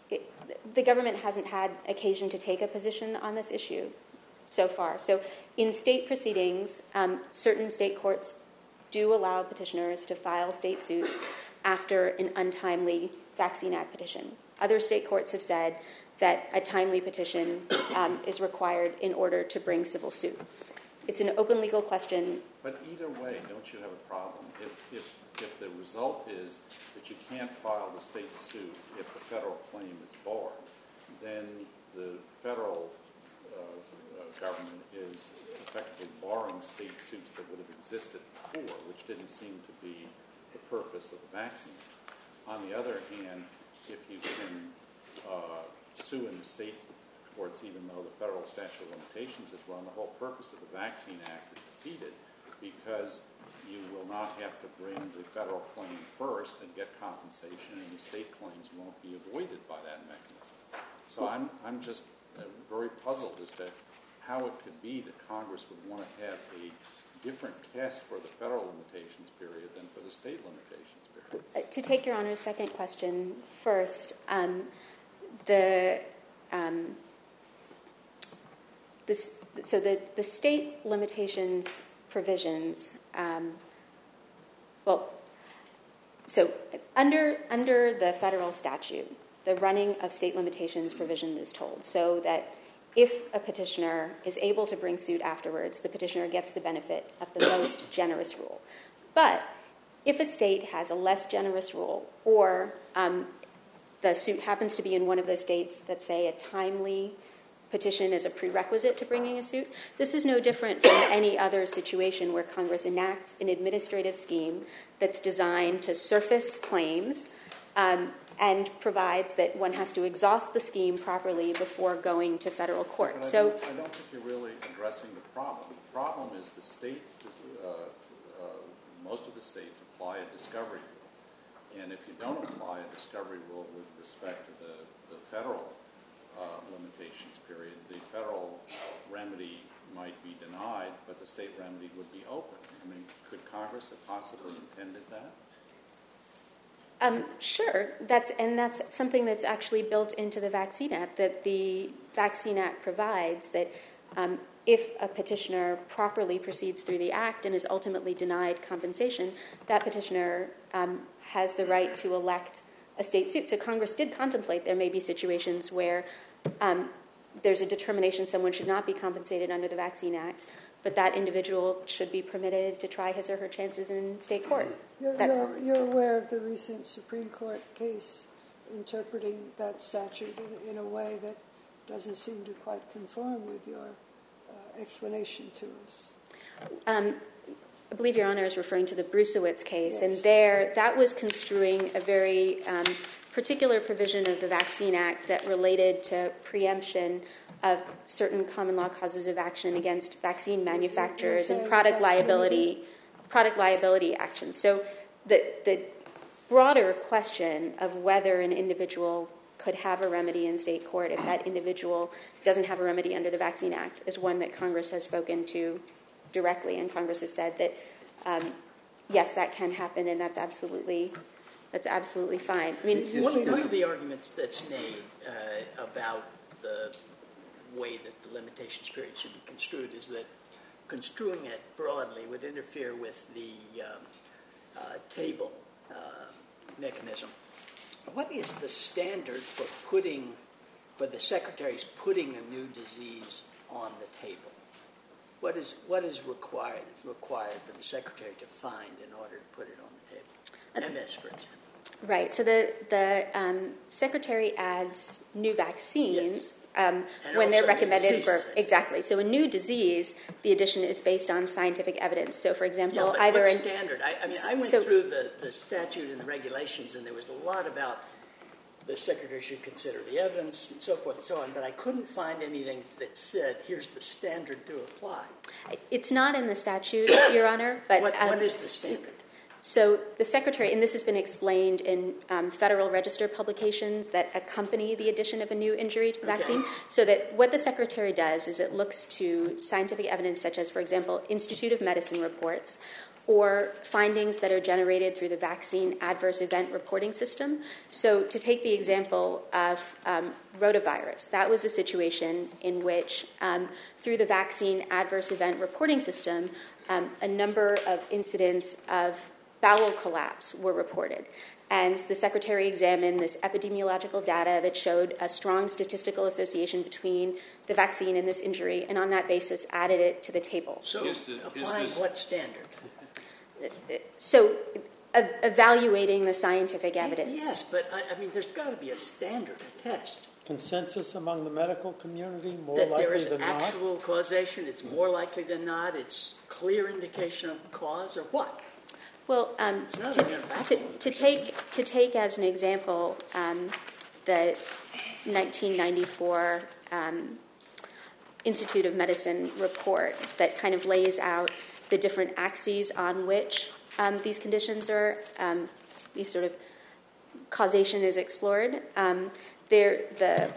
It, the government hasn't had occasion to take a position on this issue so far. So in state proceedings, um, certain state courts do allow petitioners to file state suits after an untimely Vaccine Act petition. Other state courts have said that a timely petition um, is required in order to bring civil suit. It's an open legal question. But either way, don't you have a problem? If, if, if the result is that you can't file the state suit if the federal claim is barred, then the federal uh, uh, government is effectively barring state suits that would have existed before, which didn't seem to be the purpose of the vaccine. On the other hand, if you can uh, sue in the state courts, even though the federal statute of limitations is run, the whole purpose of the Vaccine Act is defeated because you will not have to bring the federal claim first and get compensation, and the state claims won't be avoided by that mechanism. So I'm, I'm just uh, very puzzled as to how it could be that Congress would want to have a different test for the federal limitations period than for the state limitations period. Uh, to take Your Honor's second question first, um, the, um, this, so the, the state limitations provisions, um, well, so under, under the federal statute, the running of state limitations provision is told so that if a petitioner is able to bring suit afterwards, the petitioner gets the benefit of the most generous rule. But if a state has a less generous rule, or um, the suit happens to be in one of those states that say a timely petition is a prerequisite to bringing a suit, this is no different from any other situation where Congress enacts an administrative scheme that's designed to surface claims um, and provides that one has to exhaust the scheme properly before going to federal court. But I so don't, I don't think you're really addressing the problem. The problem is the state, uh, uh, most of the states apply a discovery rule. And if you don't apply a discovery rule with respect to the, the federal uh, limitations period, the federal remedy might be denied, but the state remedy would be open. I mean, could Congress have possibly intended that? Um, sure, that's and that's something that's actually built into the Vaccine Act, that the Vaccine Act provides that um, if a petitioner properly proceeds through the act and is ultimately denied compensation, that petitioner um, has the right to elect a state suit. So Congress did contemplate there may be situations where um, there's a determination someone should not be compensated under the Vaccine Act, but that individual should be permitted to try his or her chances in state court. You're, you're, you're aware of the recent Supreme Court case interpreting that statute in, in a way that doesn't seem to quite conform with your uh, explanation to us. Um, I believe Your Honor is referring to the Brusewitz case, Yes. and there, that was construing a very um, particular provision of the Vaccine Act that related to preemption of certain common law causes of action against vaccine manufacturers and product liability, product liability actions. So the the broader question of whether an individual could have a remedy in state court if that individual doesn't have a remedy under the Vaccine Act is one that Congress has spoken to directly, and Congress has said that um, yes, that can happen, and that's absolutely that's absolutely fine. I mean, one, one of the arguments that's made uh, about the way that the limitations period should be construed is that construing it broadly would interfere with the um, uh, table uh, mechanism. What is the standard for putting, for the secretaries putting a new disease on the table? What is what is required required for the secretary to find in order to put it on the table? M S, for example. Right. So the the um, secretary adds new vaccines. Yes. Um, when they're recommended for exactly. So a new disease, the addition is based on scientific evidence. So, for example, yeah, but either what in standard? I, I mean, I went so, through the, the statute and the regulations, and there was a lot about the secretary should consider the evidence and so forth and so on. But I couldn't find anything that said here's the standard to apply. It's not in the statute, Your Honor. But what, um, what is the standard? So the secretary, and this has been explained in um, Federal Register publications that accompany the addition of a new injury to the Okay. vaccine, so that what the secretary does is it looks to scientific evidence such as, for example, Institute of Medicine reports or findings that are generated through the vaccine adverse event reporting system. So to take the example of um, rotavirus, that was a situation in which um, through the vaccine adverse event reporting system, um, a number of incidents of bowel collapse were reported. And the secretary examined this epidemiological data that showed a strong statistical association between the vaccine and this injury, and on that basis added it to the table. So Is the- is applying this- what standard? So e- evaluating the scientific evidence. Yes, but I, I mean, there's got to be a standard, a test. Consensus among the medical community, more That there likely is than not? actual causation, it's more likely than not, it's clear indication of cause, or what? Well, um, It's not to, even a to, to take to take as an example um, the nineteen ninety-four um, Institute of Medicine report that kind of lays out the different axes on which um, these conditions are, um, these sort of causation is explored. Um, there, the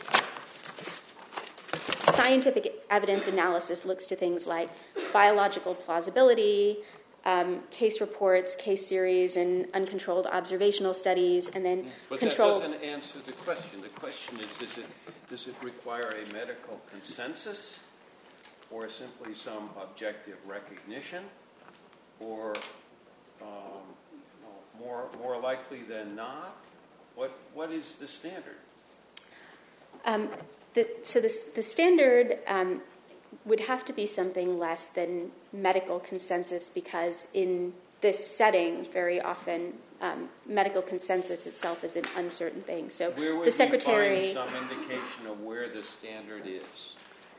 scientific evidence analysis looks to things like biological plausibility, Um, case reports, case series, and uncontrolled observational studies, and then But controlled. that doesn't answer the question. The question is, is it, does it require a medical consensus or simply some objective recognition, or um, you know, more more likely than not? What What is the standard? Um, the, so the, the standard um, would have to be something less than medical consensus, because in this setting, very often um, medical consensus itself is an uncertain thing. So Where would the secretary, we find some indication of where the standard is?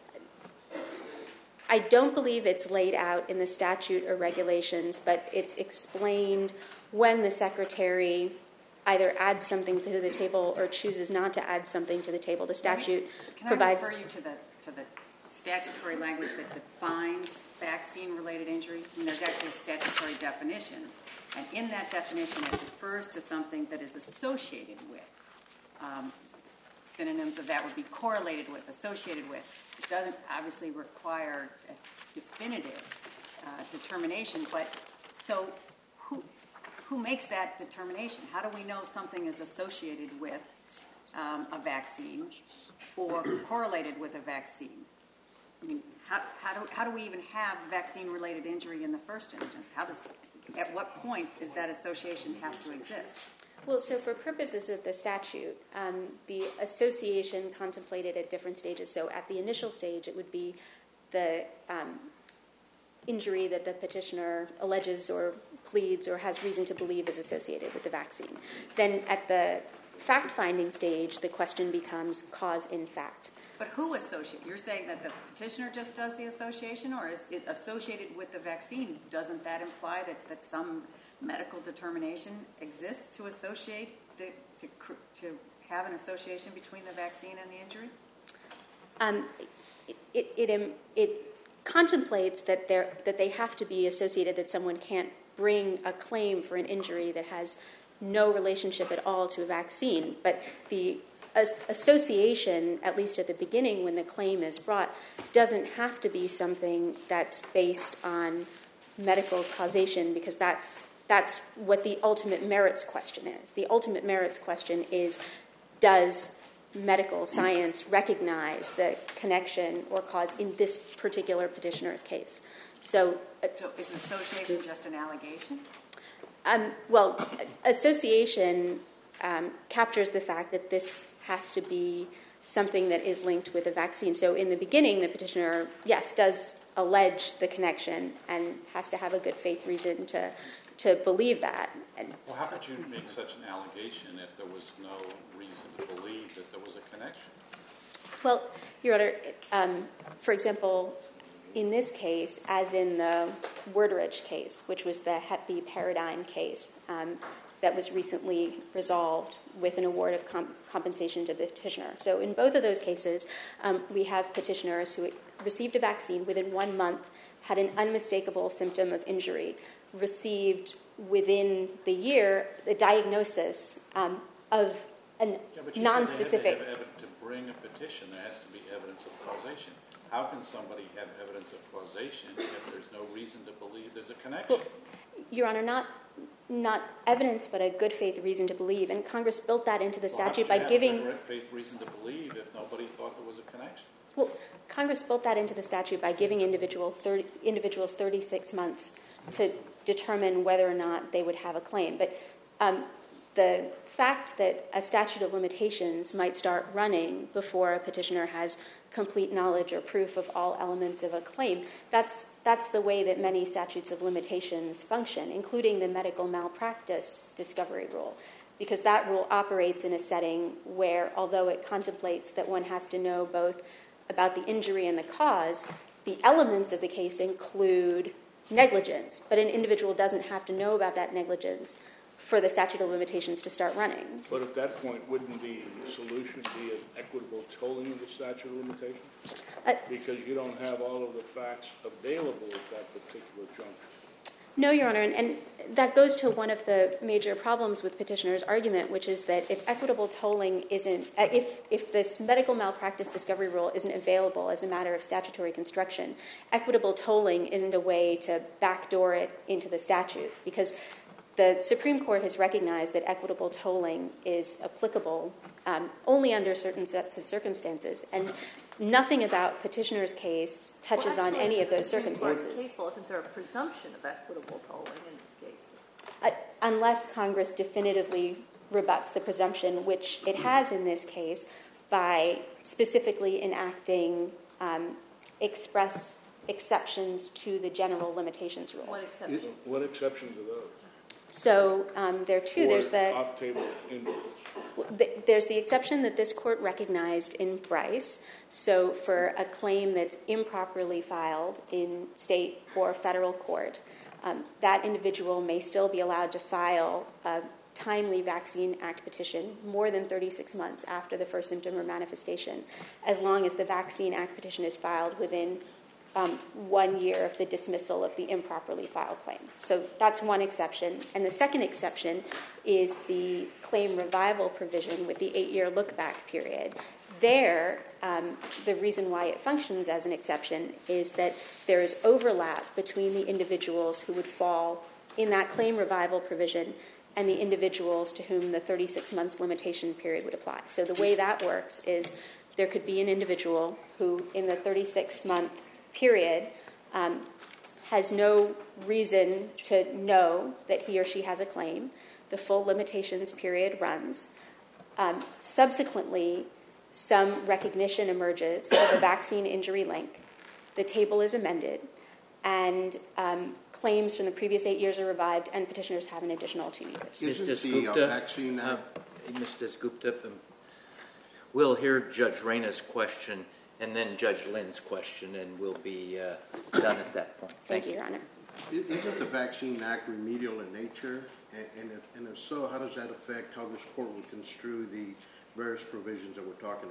I don't believe it's laid out in the statute or regulations, but it's explained when the secretary either adds something to the table or chooses not to add something to the table. The statute Can provides. I refer you to the to the statutory language that defines vaccine-related injury? I mean, there's actually a statutory definition, and in that definition, it refers to something that is associated with. Um, synonyms of that would be correlated with, associated with. It doesn't obviously require a definitive uh, determination, but so who who makes that determination? How do we know something is associated with um, a vaccine or correlated with a vaccine? I mean, how, how do how do we even have vaccine-related injury in the first instance? How does, at what point does that association have to exist? Well, so for purposes of the statute, um, the association contemplated at different stages. So at the initial stage, it would be the um, injury that the petitioner alleges or pleads or has reason to believe is associated with the vaccine. Then at the fact-finding stage, the question becomes cause in fact. But who associate? You're saying that the petitioner just does the association, or is, is associated with the vaccine? Doesn't that imply that, that some medical determination exists to associate, the, to, to have an association between the vaccine and the injury? Um, it, it, it, it contemplates that, that they have to be associated, that someone can't bring a claim for an injury that has no relationship at all to a vaccine. But the as association, at least at the beginning when the claim is brought, doesn't have to be something that's based on medical causation, because that's that's what the ultimate merits question is. The ultimate merits question is, does medical science recognize the connection or cause in this particular petitioner's case? So, uh, so is association just an allegation? Um, well, association um, captures the fact that this has to be something that is linked with a vaccine. So in the beginning, the petitioner, yes, does allege the connection and has to have a good faith reason to to believe that. And well, how could you make such an allegation if there was no reason to believe that there was a connection? Well, Your Honor, um, for example, in this case, as in the Wordridge case, which was the Hep B paradigm case, um, that was recently resolved with an award of comp- compensation to the petitioner. So in both of those cases, um, we have petitioners who received a vaccine within one month, had an unmistakable symptom of injury, received within the year the diagnosis um, of a yeah, non-specific... Have to, have to bring a petition, there has to be evidence of causation. How can somebody have evidence of causation if there's no reason to believe there's a connection? Well, Your Honor, not not evidence, but a good faith reason to believe. And Congress built that into the well, statute by giving... a good faith reason to believe if nobody thought there was a connection? Well, Congress built that into the statute by giving individual thirty, individuals thirty-six months to determine whether or not they would have a claim. But um, the fact that a statute of limitations might start running before a petitioner has complete knowledge or proof of all elements of a claim, that's that's the way that many statutes of limitations function, including the medical malpractice discovery rule, because that rule operates in a setting where, although it contemplates that one has to know both about the injury and the cause, the elements of the case include negligence, but an individual doesn't have to know about that negligence for the statute of limitations to start running. But at that point, wouldn't the solution be an equitable tolling of the statute of limitations? Uh, because you don't have all of the facts available at that particular juncture. No, Your Honor, and, and that goes to one of the major problems with petitioner's argument, which is that if equitable tolling isn't, uh, if, if this medical malpractice discovery rule isn't available as a matter of statutory construction, equitable tolling isn't a way to backdoor it into the statute, because the Supreme Court has recognized that equitable tolling is applicable um, only under certain sets of circumstances, and nothing about petitioner's case touches well, on actually, any of those Supreme circumstances. Court case law, isn't there a presumption of equitable tolling in this case? Uh, unless Congress definitively rebuts the presumption, which it has in this case, by specifically enacting um, express exceptions to the general limitations rule. What exceptions? What exceptions are those? So um, there are two. For there's the off-table injuries. There's the exception that this court recognized in Bryce. So for a claim that's improperly filed in state or federal court, um, that individual may still be allowed to file a timely Vaccine Act petition more than thirty-six months after the first symptom or manifestation, as long as the Vaccine Act petition is filed within Um, one year of the dismissal of the improperly filed claim. So that's one exception. And the second exception is the claim revival provision with the eight-year look-back period. There, um, the reason why it functions as an exception is that there is overlap between the individuals who would fall in that claim revival provision and the individuals to whom the thirty-six months limitation period would apply. So the way that works is there could be an individual who, in the thirty-six month period, um, has no reason to know that he or she has a claim. The full limitations period runs. Um, subsequently, some recognition emerges of a vaccine injury link. The table is amended, and um, claims from the previous eight years are revived, and petitioners have an additional two years. Missus Gupta, uh, Missus Gupta, um, we'll hear Judge Reyna's question and then Judge Lynn's question, and we'll be uh, done at that point. Thank, Thank you, Your Honor. Isn't the Vaccine Act remedial in nature? And, and, if, and if so, how does that affect how this court will construe the various provisions that we're talking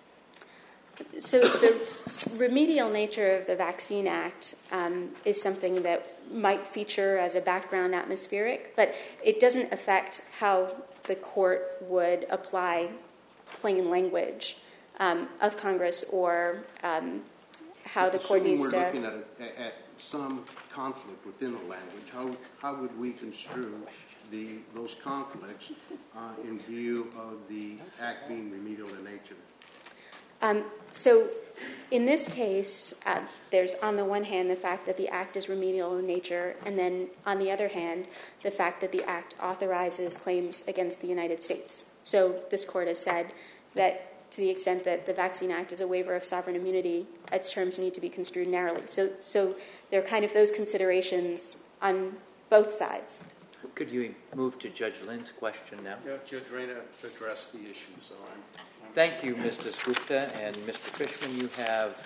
about? So the remedial nature of the Vaccine Act um, is something that might feature as a background atmospheric, but it doesn't affect how the court would apply plain language um, of Congress or um, how the court needs we're to... we're looking at, a, at some conflict within the language. How, how would we construe the, those conflicts uh, in view of the act being remedial in nature? Um, so in this case, uh, there's on the one hand the fact that the act is remedial in nature, and then on the other hand, the fact that the act authorizes claims against the United States. So this court has said that to the extent that the Vaccine Act is a waiver of sovereign immunity, its terms need to be construed narrowly. So, so there are kind of those considerations on both sides. Could you move to Judge Lynn's question now? Yeah, Judge Reyna addressed the issue, so I'm... I'm Thank you, Missus Gupta. And Mister Fishman, you have,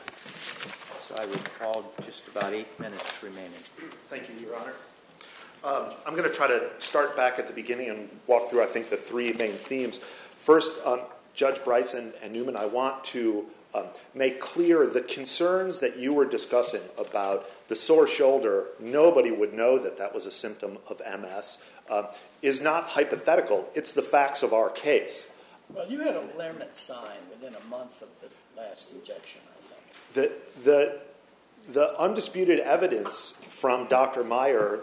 so I would call just about eight minutes remaining. Thank you, Your Honor. Um, I'm going to try to start back at the beginning and walk through, I think, the three main themes. First, um, Judge Bryson and Newman, I want to um, make clear the concerns that you were discussing about the sore shoulder, nobody would know that that was a symptom of M S, uh, is not hypothetical. It's the facts of our case. Well, you had a Lermit sign within a month of the last injection, I think. The, the, the undisputed evidence from Doctor Meyer,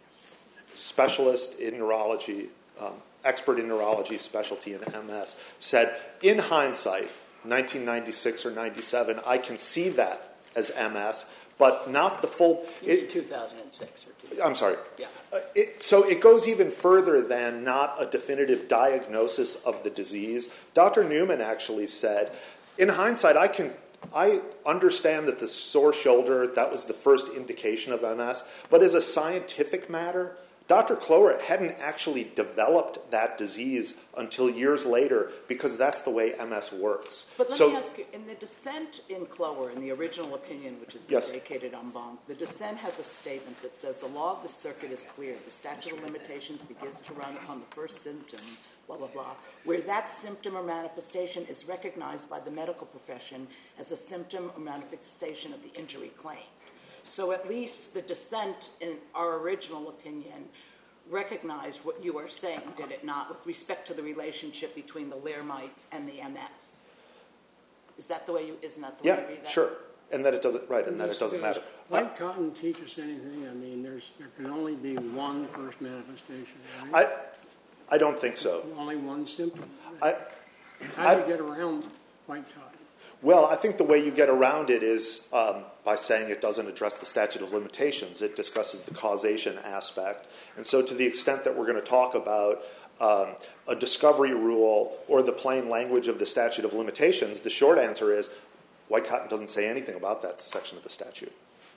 specialist in neurology, um, expert in neurology, specialty in M S, said, in hindsight, nineteen ninety-six or ninety-seven, I can see that as M S, but not the full... It, two thousand six or two. I'm sorry. Yeah. Uh, it, so it goes even further than not a definitive diagnosis of the disease. Doctor Newman actually said, in hindsight, I can... I understand that the sore shoulder, that was the first indication of M S, but as a scientific matter, Doctor Clower hadn't actually developed that disease until years later because that's the way M S works. But let so, me ask you, in the dissent in Clower, in the original opinion, which has been yes. vacated en banc, the dissent has a statement that says the law of the circuit is clear. The statute of limitations begins to run upon the first symptom, blah, blah, blah, where that symptom or manifestation is recognized by the medical profession as a symptom or manifestation of the injury claim. So at least the dissent in our original opinion recognized what you are saying, did it not, with respect to the relationship between the Lermites and the M S? Is that the way you, isn't that the yeah, way you read that? sure. And that it doesn't, right, and, and that this, it doesn't matter. White cotton teach us anything? I mean, there's there can only be one first manifestation, right? I, I don't think so. Only one symptom. I, How I, do you get around white cotton? Well, I think the way you get around it is um, by saying it doesn't address the statute of limitations. It discusses the causation aspect. And so to the extent that we're going to talk about um, a discovery rule or the plain language of the statute of limitations, the short answer is white cotton doesn't say anything about that section of the statute.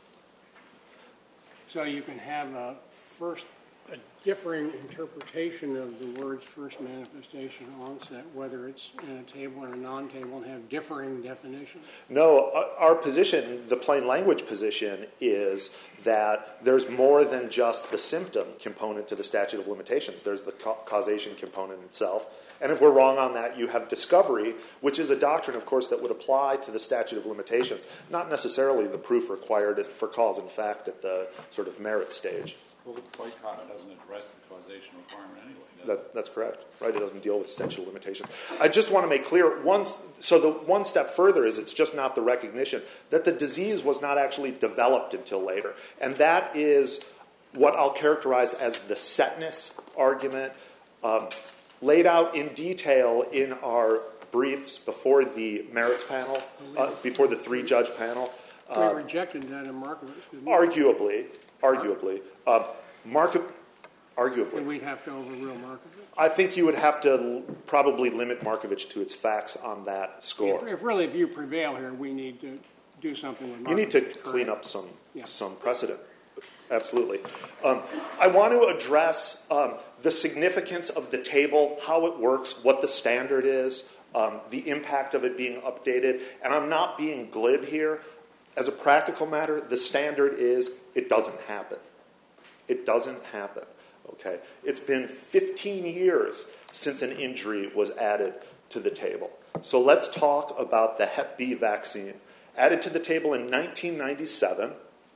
So you can have a first, a differing interpretation of the words first manifestation onset, whether it's in a table or a non-table, and have differing definitions? No, our position, the plain language position, is that there's more than just the symptom component to the statute of limitations. There's the ca- causation component itself. And if we're wrong on that, you have discovery, which is a doctrine, of course, that would apply to the statute of limitations, not necessarily the proof required for cause and fact at the sort of merit stage. Well, white cotton doesn't address the causation requirement anyway, does That, it? that's correct, right? It doesn't deal with statute of limitations. I just want to make clear, once, so the one step further is it's just not the recognition that the disease was not actually developed until later. And that is what I'll characterize as the setness argument, um, laid out in detail in our briefs before the merits panel, uh, before the three-judge panel. We Uh, rejected that in Markovitch, didn't we? arguably, arguably. Um, Mark, arguably. And we'd have to overrule Markovitch? I think you would have to l- probably limit Markovitch to its facts on that score. If, if really, if you prevail here, we need to do something with Markovitch. You need to correct? clean up some Yeah. some precedent. Absolutely. Um, I want to address um, the significance of the table, how it works, what the standard is. um, the impact of it being updated. And I'm not being glib here. As a practical matter, the standard is it doesn't happen. It doesn't happen. Okay? It's been fifteen years since an injury was added to the table. So let's talk about the Hep B vaccine. Added to the table in nineteen ninety-seven.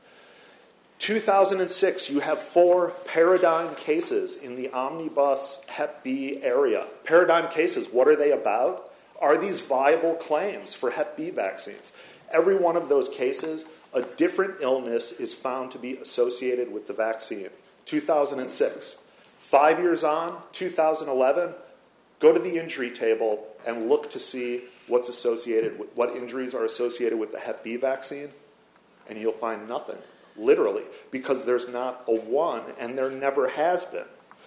two thousand six, you have four paradigm cases in the omnibus Hep B area. Paradigm cases, what are they about? Are these viable claims for Hep B vaccines? Every one of those cases, a different illness is found to be associated with the vaccine. two thousand six. Five years on, two thousand eleven, go to the injury table and look to see what's associated with, what injuries are associated with the Hep B vaccine, and you'll find nothing, literally, because there's not a one, and there never has been.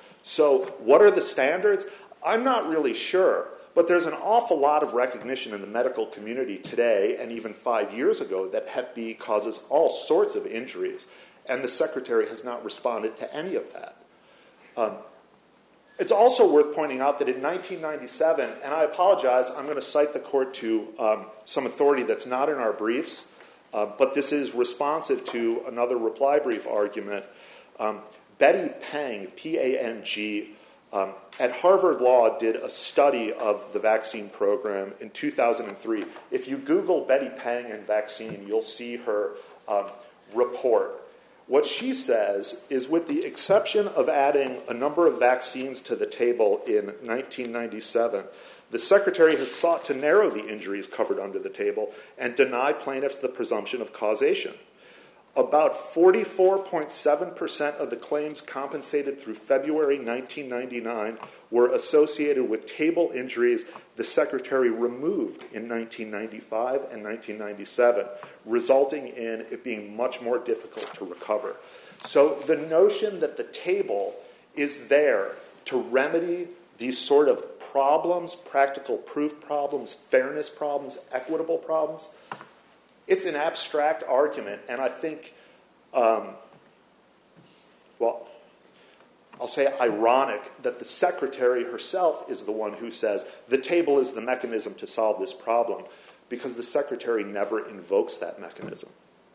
So what are the standards? I'm not really sure, but there's an awful lot of recognition in the medical community today, and even five years ago, that Hep B causes all sorts of injuries, and the Secretary has not responded to any of that. Um, It's also worth pointing out that in nineteen ninety-seven, and I apologize, I'm going to cite the court to um, some authority that's not in our briefs, uh, but this is responsive to another reply brief argument. Um, Betty Pang, P A N G, um, at Harvard Law did a study of the vaccine program in two thousand three. If you Google Betty Pang and vaccine, you'll see her um, report. What she says is, with the exception of adding a number of vaccines to the table in nineteen ninety-seven, the Secretary has sought to narrow the injuries covered under the table and deny plaintiffs the presumption of causation. About forty-four point seven percent of the claims compensated through February nineteen ninety-nine were associated with table injuries the Secretary removed in nineteen ninety-five and nineteen ninety-seven, resulting in it being much more difficult to recover. So the notion that the table is there to remedy these sort of problems, practical proof problems, fairness problems, equitable problems, it's an abstract argument, and I think, um, well, I'll say ironic that the Secretary herself is the one who says the table is the mechanism to solve this problem, because the Secretary never invokes that mechanism.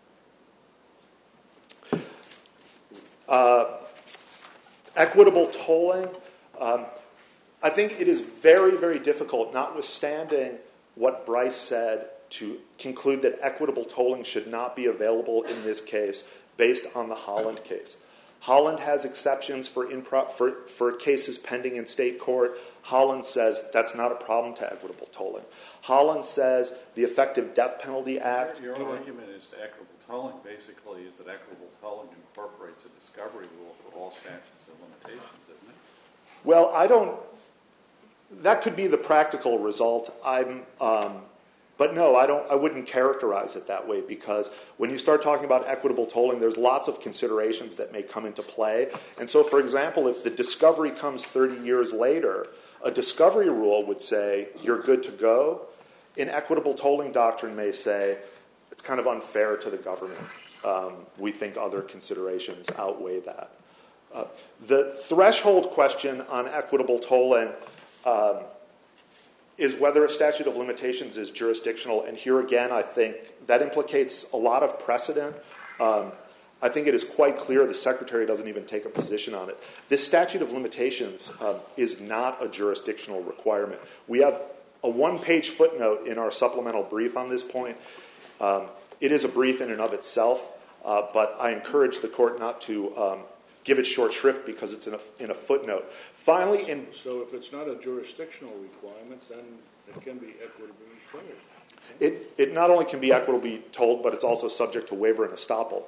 Uh, equitable tolling, um, I think it is very, very difficult, notwithstanding what Bryce said, to conclude that equitable tolling should not be available in this case based on the Holland case. Holland has exceptions for, impro- for, for cases pending in state court. Holland says that's not a problem to equitable tolling. Holland says the Effective Death Penalty Act... Your, your argument is to equitable tolling basically is that equitable tolling incorporates a discovery rule for all statutes of limitations, isn't it? Well, I don't... That could be the practical result. I'm... Um, But no, I don't. I wouldn't characterize it that way, because when you start talking about equitable tolling, there's lots of considerations that may come into play. And so, for example, if the discovery comes thirty years later, a discovery rule would say you're good to go. An equitable tolling doctrine may say it's kind of unfair to the government. Um, we think other considerations outweigh that. Uh, the threshold question on equitable tolling um, is whether a statute of limitations is jurisdictional. And here again, I think that implicates a lot of precedent. Um, I think it is quite clear the Secretary doesn't even take a position on it. This statute of limitations um, is not a jurisdictional requirement. We have a one-page footnote in our supplemental brief on this point. Um, it is a brief in and of itself, uh, but I encourage the court not to um, give it short shrift because it's in a, in a footnote. Finally, in... So if it's not a jurisdictional requirement, then it can be equitably told. It, it not only can be equitably told, but it's also subject to waiver and estoppel.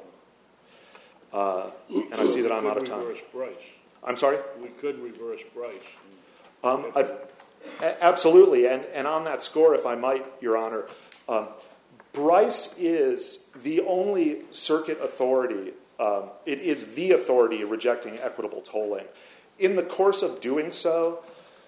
Uh, and I see that I'm out of time. We could reverse Bryce. I'm sorry? We could reverse Bryce. Um, I've, a- absolutely. And, and on that score, if I might, Your Honor, um, Bryce is the only circuit authority. Um, it is the authority rejecting equitable tolling. In the course of doing so,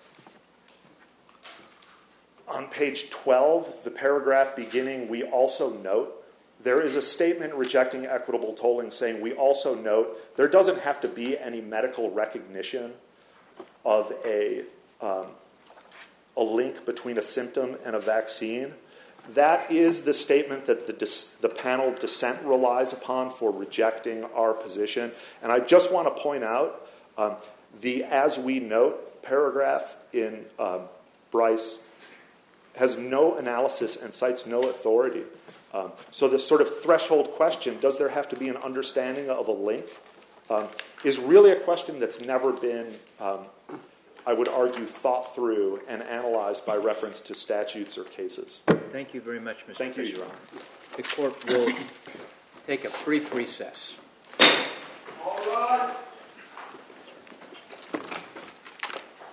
on page twelve, the paragraph beginning, we also note, there is a statement rejecting equitable tolling saying, we also note, there doesn't have to be any medical recognition of a, um, a link between a symptom and a vaccine. That is the statement that the, dis, the panel dissent relies upon for rejecting our position. And I just want to point out um, the as we note paragraph in um, Bryce has no analysis and cites no authority. Um, so the sort of threshold question, does there have to be an understanding of a link, um, is really a question that's never been, um, I would argue, thought through and analyzed by reference to statutes or cases. Thank you very much, Mister Thank you, Fisher. Your Honor. The court will take a brief recess. All rise.